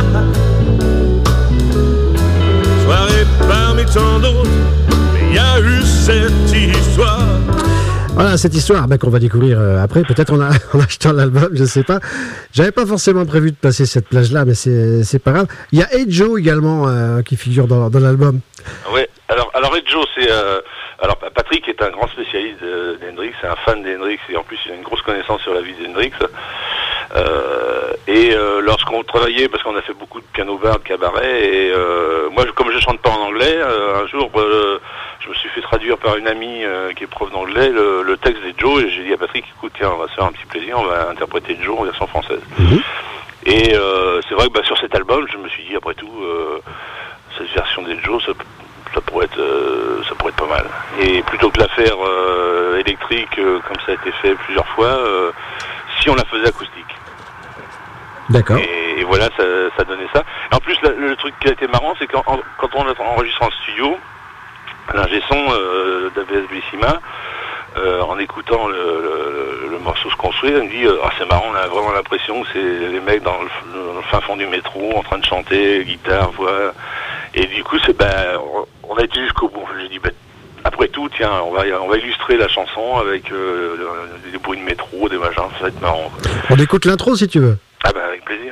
[SPEAKER 1] Soirée parmi tant d'autres, mais y a eu cette histoire.
[SPEAKER 3] Voilà cette histoire ben, qu'on va découvrir euh, après, peut-être en, a, en achetant l'album, je sais pas. J'avais pas forcément prévu de passer cette plage-là, mais c'est, c'est pas grave. Il y a Hey Joe également euh, qui figure dans, dans l'album.
[SPEAKER 5] Ouais, alors, alors Hey Joe, c'est... Euh, alors Patrick est un grand spécialiste de- d'Hendrix, c'est un fan d'Hendrix, et en plus il a une grosse connaissance sur la vie d'Hendrix. Euh, et euh, lorsqu'on travaillait, parce qu'on a fait beaucoup de piano-bar, de cabaret, et euh, moi je- comme je chante pas en anglais, euh, un jour euh, je me suis fait traduire par une amie euh, qui est prof d'anglais le, le texte des Joe, et j'ai dit à Patrick, écoute, tiens, on va se faire un petit plaisir, on va interpréter Joe en version française.
[SPEAKER 3] Mhm.
[SPEAKER 5] Et euh, c'est vrai que bah, sur cet album, je me suis dit, après tout, euh, cette version des Joe, ça, ça pourrait être, euh, ça pourrait être pas mal. Et plutôt que de la faire euh, électrique, euh, comme ça a été fait plusieurs fois, euh, si on la faisait acoustique.
[SPEAKER 3] D'accord.
[SPEAKER 5] Et, et voilà, ça, ça donnait ça. Et en plus, la- le truc qui a été marrant, c'est quand en- quand on enregistre en studio, l'ingé son euh, d'A B S Bellissima, euh, en écoutant le, le- le morceau se construire, il me dit euh, ah, c'est marrant, on a vraiment l'impression que c'est les mecs dans le, f- dans le fin fond du métro en train de chanter, guitare, voix. Et du coup, c'est ben, on- on a été jusqu'au bout. J'ai dit ben, après tout, tiens, on va, on va illustrer la chanson avec euh, le- des bruits de métro, des machins, ça va être marrant, quoi.
[SPEAKER 3] On écoute l'intro si tu veux.
[SPEAKER 5] Ah bah avec plaisir.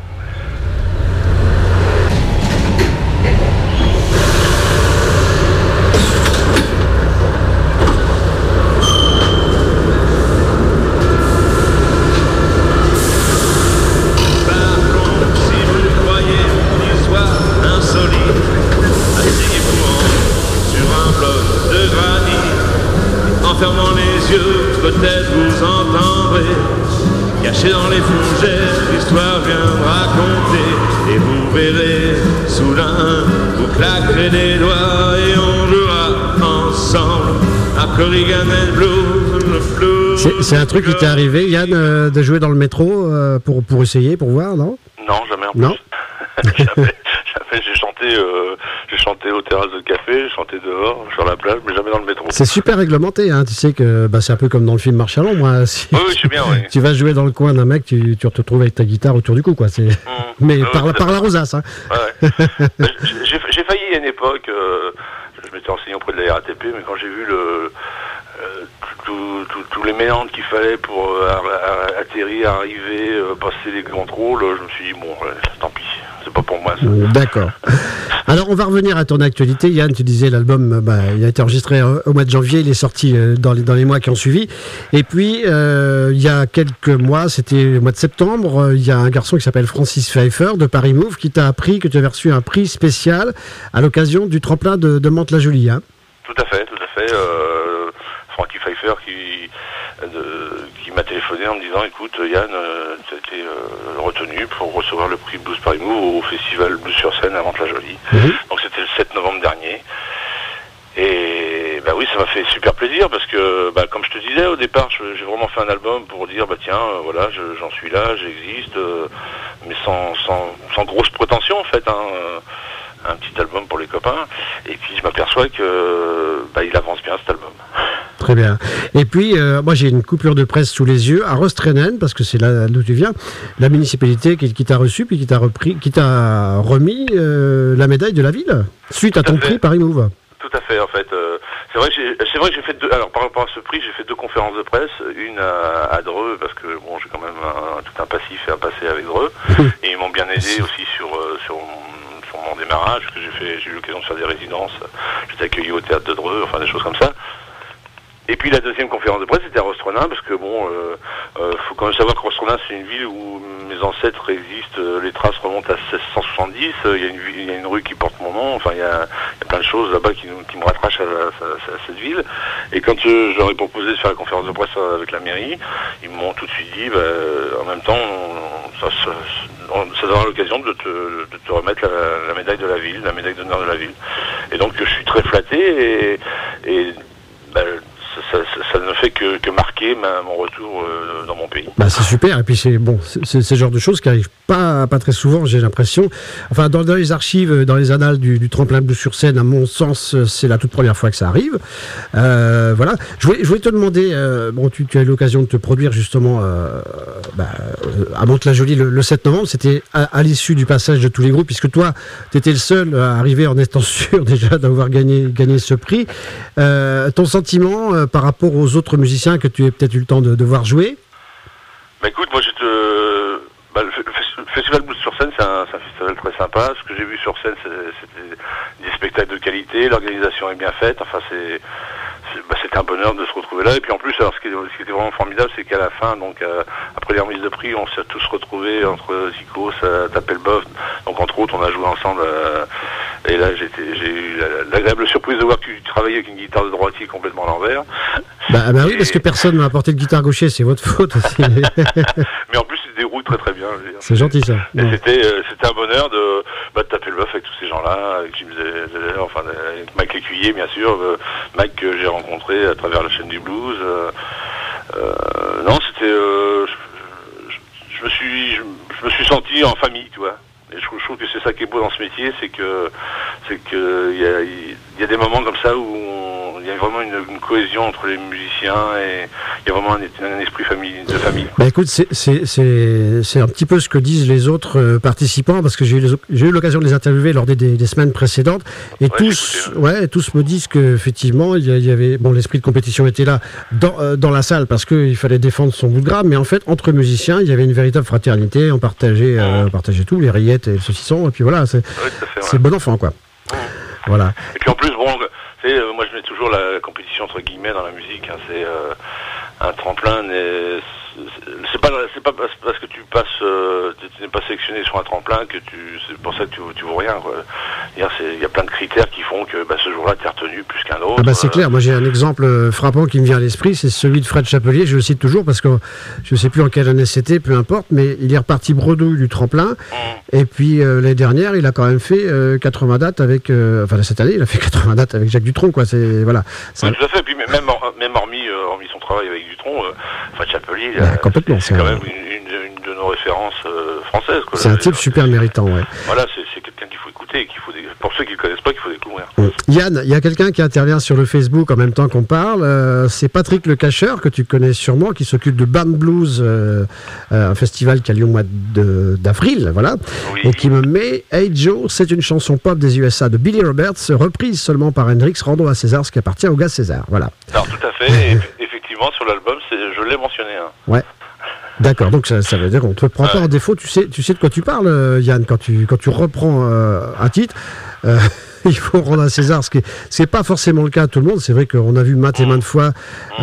[SPEAKER 1] Par contre, si vous croyez une histoire insolite, asseyez-vous sur un bloc de granit. En fermant les yeux, peut-être vous entendrez, caché dans les fougères, l'histoire vient de raconter. Et vous verrez, soudain, vous claquerez des doigts et on jouera ensemble à Corrigan and Blues, le blues.
[SPEAKER 3] C'est, c'est un truc qui t'est arrivé, Yann, euh, de jouer dans le métro euh, pour, pour essayer, pour voir, non?
[SPEAKER 5] Non, jamais en plus.
[SPEAKER 3] Non.
[SPEAKER 5] jamais, jamais. J'ai chanté, euh, j'ai chanté aux terrasses de café, j'ai chanté dehors, sur la plage, mais jamais dans le métro.
[SPEAKER 3] C'est super réglementé, hein. Tu sais que bah, c'est un peu comme dans le film Marche à l'ombre. Hein. Si
[SPEAKER 5] Oui, oui, je sais bien, oui.
[SPEAKER 3] tu vas jouer dans le coin d'un mec, tu, tu te retrouves avec ta guitare autour du cou, quoi. C'est...
[SPEAKER 5] Mmh.
[SPEAKER 3] Mais
[SPEAKER 5] Ouais,
[SPEAKER 3] par,
[SPEAKER 5] c'est
[SPEAKER 3] par
[SPEAKER 5] vrai.
[SPEAKER 3] la rosace, hein.
[SPEAKER 5] Ouais, ouais. j'ai, j'ai failli à une époque, euh, je m'étais renseigné auprès de la R A T P, mais quand j'ai vu le, euh, tout- tout- tous les méandres qu'il fallait pour euh, a- a- atterrir, arriver, euh, passer les contrôles, je me suis dit, bon, euh, tant pis, c'est pas pour moi ça.
[SPEAKER 3] D'accord. Alors, on va revenir à ton actualité. Yann, tu disais l'album, euh, bah, il a été enregistré euh, au mois de janvier, il est sorti euh, dans, les, dans les mois qui ont suivi. Et puis, euh, il y a quelques mois, c'était au mois de septembre, euh, il y a un garçon qui s'appelle Francis Pfeiffer de Paris Move qui t'a appris que tu avais reçu un prix spécial à l'occasion du tremplin de, de Mantes-la-Jolie. Hein.
[SPEAKER 5] Tout à fait, tout à fait. Euh, Frankie Pfeiffer qui, de- qui m'a téléphoné en me disant, écoute Yann, euh, tu as été euh, retenu pour recevoir le prix Blues Paris Move au festival Blues sur scène à Mantes-la-Jolie.
[SPEAKER 3] Mhm.
[SPEAKER 5] Donc c'était le sept novembre dernier. Et bah oui, ça m'a fait super plaisir parce que, bah, comme je te disais au départ, je- j'ai vraiment fait un album pour dire, bah tiens, euh, voilà, je- j'en suis là, j'existe, euh, mais sans, sans, sans grosse prétention en fait, hein, euh, un petit album pour les copains. Et puis je m'aperçois que, bah, il avance bien cet album.
[SPEAKER 3] Très bien. Et puis, euh, moi, j'ai une coupure de presse sous les yeux à Rostrennen, parce que c'est là d'où tu viens, la municipalité qui, qui t'a reçu, puis qui t'a repris, qui t'a remis euh, la médaille de la ville, suite à
[SPEAKER 5] Tout à
[SPEAKER 3] ton
[SPEAKER 5] fait.
[SPEAKER 3] prix Paris Move.
[SPEAKER 5] Tout à fait, en fait. Euh, c'est vrai que j'ai, c'est vrai que j'ai fait deux. Alors par rapport à ce prix, j'ai fait deux conférences de presse, une à, à Dreux parce que bon, j'ai quand même un, tout un passif et un passé avec Dreux, et ils m'ont bien aidé aussi sur euh, sur mon, sur mon démarrage, parce que j'ai fait, j'ai eu l'occasion de faire des résidences. J'étais accueilli au théâtre de Dreux, enfin des choses comme ça. Et puis la deuxième conférence de presse, c'était à Rostronin, parce que bon, euh, euh, faut quand même savoir que Rostronin, c'est une ville où mes ancêtres existent, euh, les traces remontent à seize cent soixante-dix, euh, il y a une ville- il y a une rue qui porte mon nom, enfin il y a, il y a plein de choses là-bas qui, nous- qui me rattachent à, à- à- à cette ville. Et quand euh, je leur ai proposé de faire la conférence de presse avec la mairie, ils m'ont tout de suite dit, bah, euh, en même temps, on- ça, ça, on- ça donnera l'occasion de te, de te remettre la, la médaille de la ville, la médaille d'honneur de la ville. Et donc je suis très flatté et, et bah, ça, ça, ça ne fait que, que marquer ma, mon retour euh, dans mon pays.
[SPEAKER 3] Bah, c'est super, et puis c'est bon, c'est ce genre de choses qui arrivent pas, pas très souvent, j'ai l'impression. Enfin, dans, dans les archives, dans les annales du, du tremplin blues sur scène, à mon sens, c'est la toute première fois que ça arrive. Euh, voilà. Je voulais, je voulais te demander, euh, bon, tu, tu as eu l'occasion de te produire justement euh, bah, à Mantes-la-Jolie le, le sept novembre, c'était à, à l'issue du passage de tous les groupes, puisque toi, tu étais le seul à arriver en étant sûr déjà d'avoir gagné, gagné ce prix. Euh, ton sentiment euh, par rapport aux autres musiciens que tu as peut-être eu le temps de, de voir jouer?
[SPEAKER 5] Bah écoute, moi j'étais... Euh, bah, le, le Festival Blues sur scène, c'est un, c'est un festival très sympa. Ce que j'ai vu sur scène, c'était des spectacles de qualité, l'organisation est bien faite, enfin c'est... Bah, c'était un bonheur de se retrouver là. Et puis en plus, alors, ce, qui, ce qui était vraiment formidable, c'est qu'à la fin, donc euh, après les remises de prix, on s'est tous retrouvés entre Zikos, euh, Tapelboft. Donc entre autres, on a joué ensemble. Euh, et là, j'étais, j'ai eu l'agréable surprise de voir que tu travaillais avec une guitare de droitier complètement à l'envers.
[SPEAKER 3] Bah, bah
[SPEAKER 5] et...
[SPEAKER 3] oui, parce que personne m'a apporté de guitare gaucher, c'est votre faute aussi.
[SPEAKER 5] Mais en plus, il se déroule très très bien.
[SPEAKER 3] C'est gentil ça.
[SPEAKER 5] Et ouais. C'était, euh, c'était un bonheur de, bah, de taper le bœuf avec tous ces gens-là, avec Jim Zeller, enfin, avec Mike Lécuyer, bien sûr, euh, Mike que j'ai rencontré à travers la chaîne du blues. Euh, euh, non, c'était, euh, je, je, je me suis, je, je me suis senti en famille, tu vois. Et je, je trouve que c'est ça qui est beau dans ce métier, c'est que, c'est que il y a, il y a des moments comme ça où on, il y a vraiment une, une cohésion entre les musiciens et il y a vraiment un, un esprit famille, de famille.
[SPEAKER 3] Bah écoute, c'est, c'est, c'est, c'est un petit peu ce que disent les autres euh, participants, parce que j'ai eu, les, j'ai eu l'occasion de les interviewer lors des, des, des semaines précédentes, et ouais, tous, ouais, tous me disent qu'effectivement, il y, il y avait, bon, l'esprit de compétition était là dans, euh, dans la salle, parce qu'il fallait défendre son bout de gras, mais en fait, entre musiciens, il y avait une véritable fraternité, on partageait, euh, on partageait tout, les rillettes et le saucisson, et puis voilà, c'est,
[SPEAKER 5] ouais, fait,
[SPEAKER 3] c'est ouais. Bon enfant, quoi. Mmh. Voilà.
[SPEAKER 5] Et puis en plus, bon, tu sais, moi je mets toujours la compétition entre guillemets dans la musique, hein, c'est euh, un tremplin, mais c'est pas, c'est pas parce que tu passes, euh, tu n'es pas sélectionné sur un tremplin que tu, c'est pour ça que tu, tu vaux rien, quoi. Il y a plein de critères qui font que bah, ce jour-là, tu es retenu plus qu'un autre.
[SPEAKER 3] Ah bah c'est clair, moi j'ai un exemple frappant qui me vient à l'esprit, c'est celui de Fred Chapelier, je le cite toujours parce que je ne sais plus en quelle année c'était, peu importe, mais il est reparti bredouille du tremplin, mmh. et puis euh, l'année dernière, il a quand même fait euh, quatre-vingts dates avec, euh, enfin cette année, il a fait quatre-vingts dates avec Jacques Dutronc, quoi, c'est, voilà. Ça...
[SPEAKER 5] Oui, tout à fait, et puis même, même hormis, euh, hormis son travail avec Dutronc, euh, Fred Chapelier,
[SPEAKER 3] bah, complètement,
[SPEAKER 5] c'est, c'est quand même une, une, une de nos références euh, françaises, quoi.
[SPEAKER 3] C'est un type super méritant, ouais.
[SPEAKER 5] Voilà, c'est, c'est quelqu'un qu'il faut écouter, qu'il faut, pour ceux qui ne le connaissent pas, qu'il faut découvrir.
[SPEAKER 3] Mmh. Yann, il y a quelqu'un qui intervient sur le Facebook en même temps qu'on parle, euh, c'est Patrick Le Cacheur, que tu connais sûrement, qui s'occupe de Band Blues, euh, euh, un festival qui a lieu au mois de, d'avril, voilà, oui. Et qui me met « Hey Joe, c'est une chanson pop des U S A de Billy Roberts, reprise seulement par Hendrix, rendons à César ce qui appartient au gars César », voilà.
[SPEAKER 5] Alors tout à fait, et effectivement sur l'album, c'est, je l'ai mentionné. Hein.
[SPEAKER 3] Ouais. D'accord, donc ça, ça veut dire qu'on ne te prend pas en défaut, tu sais, tu sais de quoi tu parles, Yann, quand tu, quand tu reprends euh, un titre, euh, il faut rendre à César, ce qui n'est pas forcément le cas à tout le monde, c'est vrai qu'on a vu maintes et maintes fois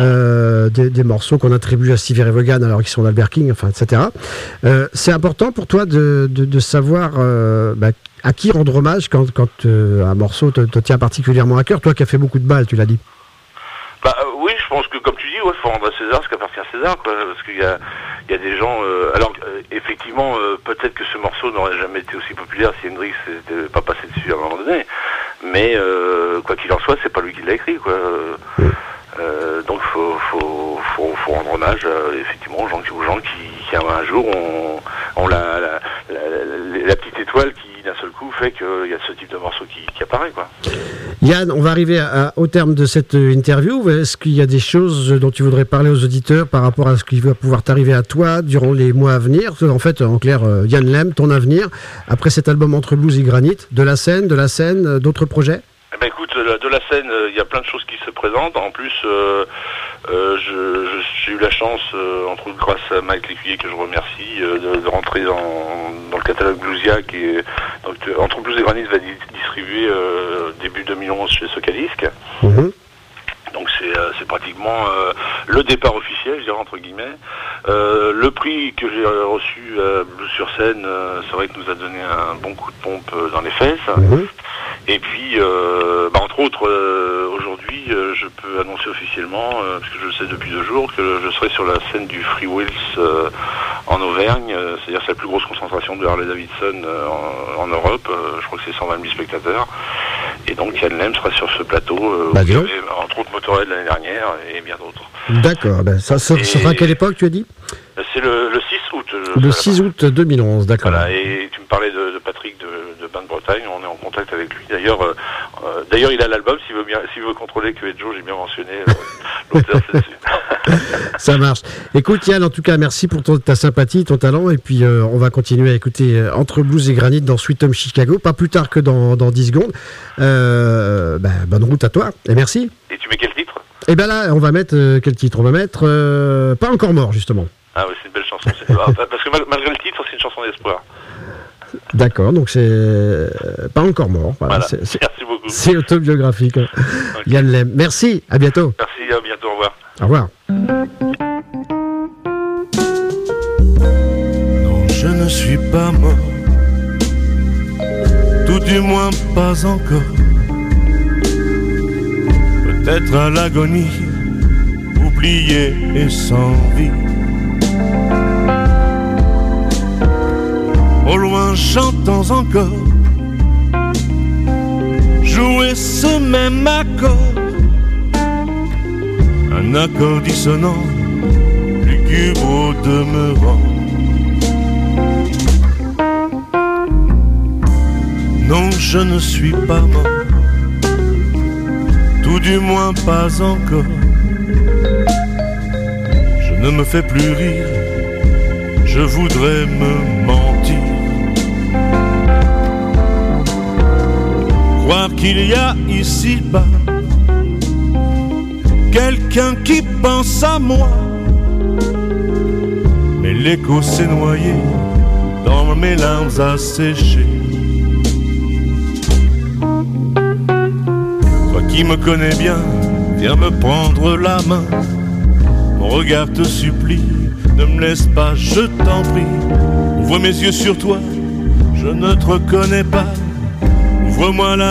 [SPEAKER 3] euh, des, des morceaux qu'on attribue à Stevie Ray Vaughan alors qu'ils sont d'Albert King, enfin, et cetera. Euh, c'est important pour toi de, de, de savoir euh, bah, à qui rendre hommage quand, quand euh, un morceau te, te tient particulièrement à cœur, toi qui as fait beaucoup de balles, tu l'as dit.
[SPEAKER 5] Bah euh, oui, je pense que comme tu dis, il ouais, faut rendre à César ce qui appartient à César, quoi, parce qu'il y a, il y a des gens. Euh, alors euh, effectivement, euh, peut-être que ce morceau n'aurait jamais été aussi populaire si Hendrix n'était pas passé dessus à un moment donné. Mais euh, quoi qu'il en soit, c'est pas lui qui l'a écrit, quoi. Euh, donc faut, faut, faut, faut rendre hommage euh, effectivement aux gens, aux gens qui, qui un jour ont, ont la, la, la, la petite étoile qui d'un seul coup fait qu'il y a ce type de morceau qui, qui apparaît, quoi.
[SPEAKER 3] Yann, on va arriver à, à, au terme de cette interview. Est-ce qu'il y a des choses dont tu voudrais parler aux auditeurs par rapport à ce qui va pouvoir t'arriver à toi durant les mois à venir? En fait, en clair, Yann Lem, ton avenir, après cet album Entre Blues et Granit, de la scène, de la scène, d'autres projets?
[SPEAKER 5] Eh ben écoute, de la scène, il y a plein de choses qui se présentent. En plus, euh, euh, je, je, j'ai eu la chance, euh, entre autres grâce à Mike Lécuyer, que je remercie, euh, de, de rentrer dans, dans le catalogue Bluesia, qui est, donc, Entre Blues et Granit va di- distribuer euh, début deux mille onze chez Socadisc. Mmh. Donc c'est, euh, c'est pratiquement euh, le départ officiel, je dirais entre guillemets. Euh, le prix que j'ai reçu à Blues sur scène, euh, c'est vrai que nous a donné un bon coup de pompe euh, dans les fesses. Mmh. Et puis, euh, bah, entre autres, euh, aujourd'hui, euh, je peux annoncer officiellement, euh, parce que je le sais depuis deux jours, que je serai sur la scène du Free Wheels euh, en Auvergne. Euh, c'est-à-dire c'est la plus grosse concentration de Harley Davidson euh, en, en Europe. Euh, je crois que c'est cent vingt mille spectateurs. Et donc Yann Lem sera sur ce plateau, euh,
[SPEAKER 3] Bah,
[SPEAKER 5] où il y
[SPEAKER 3] dis donc.
[SPEAKER 5] avait, entre autres Motorhead l'année dernière et bien d'autres.
[SPEAKER 3] D'accord, ben, ça, ça
[SPEAKER 5] Et-
[SPEAKER 3] sera à quelle époque tu as dit?
[SPEAKER 5] C'est le, le six août. je-
[SPEAKER 3] Le
[SPEAKER 5] ça-
[SPEAKER 3] six août deux mille onze, d'accord.
[SPEAKER 5] Voilà, et tu me parlais de, de Patrick de, de Bain de Bretagne, on est en contact avec lui. D'ailleurs, euh, euh, d'ailleurs il a l'album, s'il veut bien, s'il veut contrôler que Joe, j'ai bien mentionné euh, l'auteur, c'est dessus.
[SPEAKER 3] Ça marche. Écoute Yann, en tout cas, merci pour ton- ta sympathie, ton talent, et puis euh, on va continuer à écouter euh, Entre Blues et Granit dans Sweet Home Chicago, pas plus tard que dans, dans dix secondes. Euh, ben, bonne route à toi, et merci.
[SPEAKER 5] Et tu mets quel titre?
[SPEAKER 3] Et ben là, on va mettre, euh, quel titre? On va mettre euh, Pas encore mort, justement.
[SPEAKER 5] Ah oui, c'est une belle chanson. c'est- ah, parce que mal- malgré le titre, c'est une chanson d'espoir.
[SPEAKER 3] D'accord, donc c'est euh, Pas encore mort. Voilà,
[SPEAKER 5] Voilà,
[SPEAKER 3] c'est- c'est-
[SPEAKER 5] merci beaucoup.
[SPEAKER 3] c'est autobiographique. Yann Lem, merci, à bientôt.
[SPEAKER 5] Merci, à bientôt, au revoir.
[SPEAKER 3] Au revoir.
[SPEAKER 4] Non, je ne suis pas mort, tout du moins pas encore. Peut-être à l'agonie, oublié et sans vie. Au loin j'entends encore jouer ce même accord, un accord dissonant, lugubre au demeurant. Non, je ne suis pas mort, tout du moins pas encore. Je ne me fais plus rire, je voudrais me mentir. Croire qu'il y a ici-bas quelqu'un qui pense à moi, mais l'écho s'est noyé dans mes larmes asséchées. Toi qui me connais bien, viens me prendre la main. Mon regard te supplie, ne me laisse pas, je t'en prie. Ouvre mes yeux sur toi, je ne te reconnais pas. Ouvre-moi la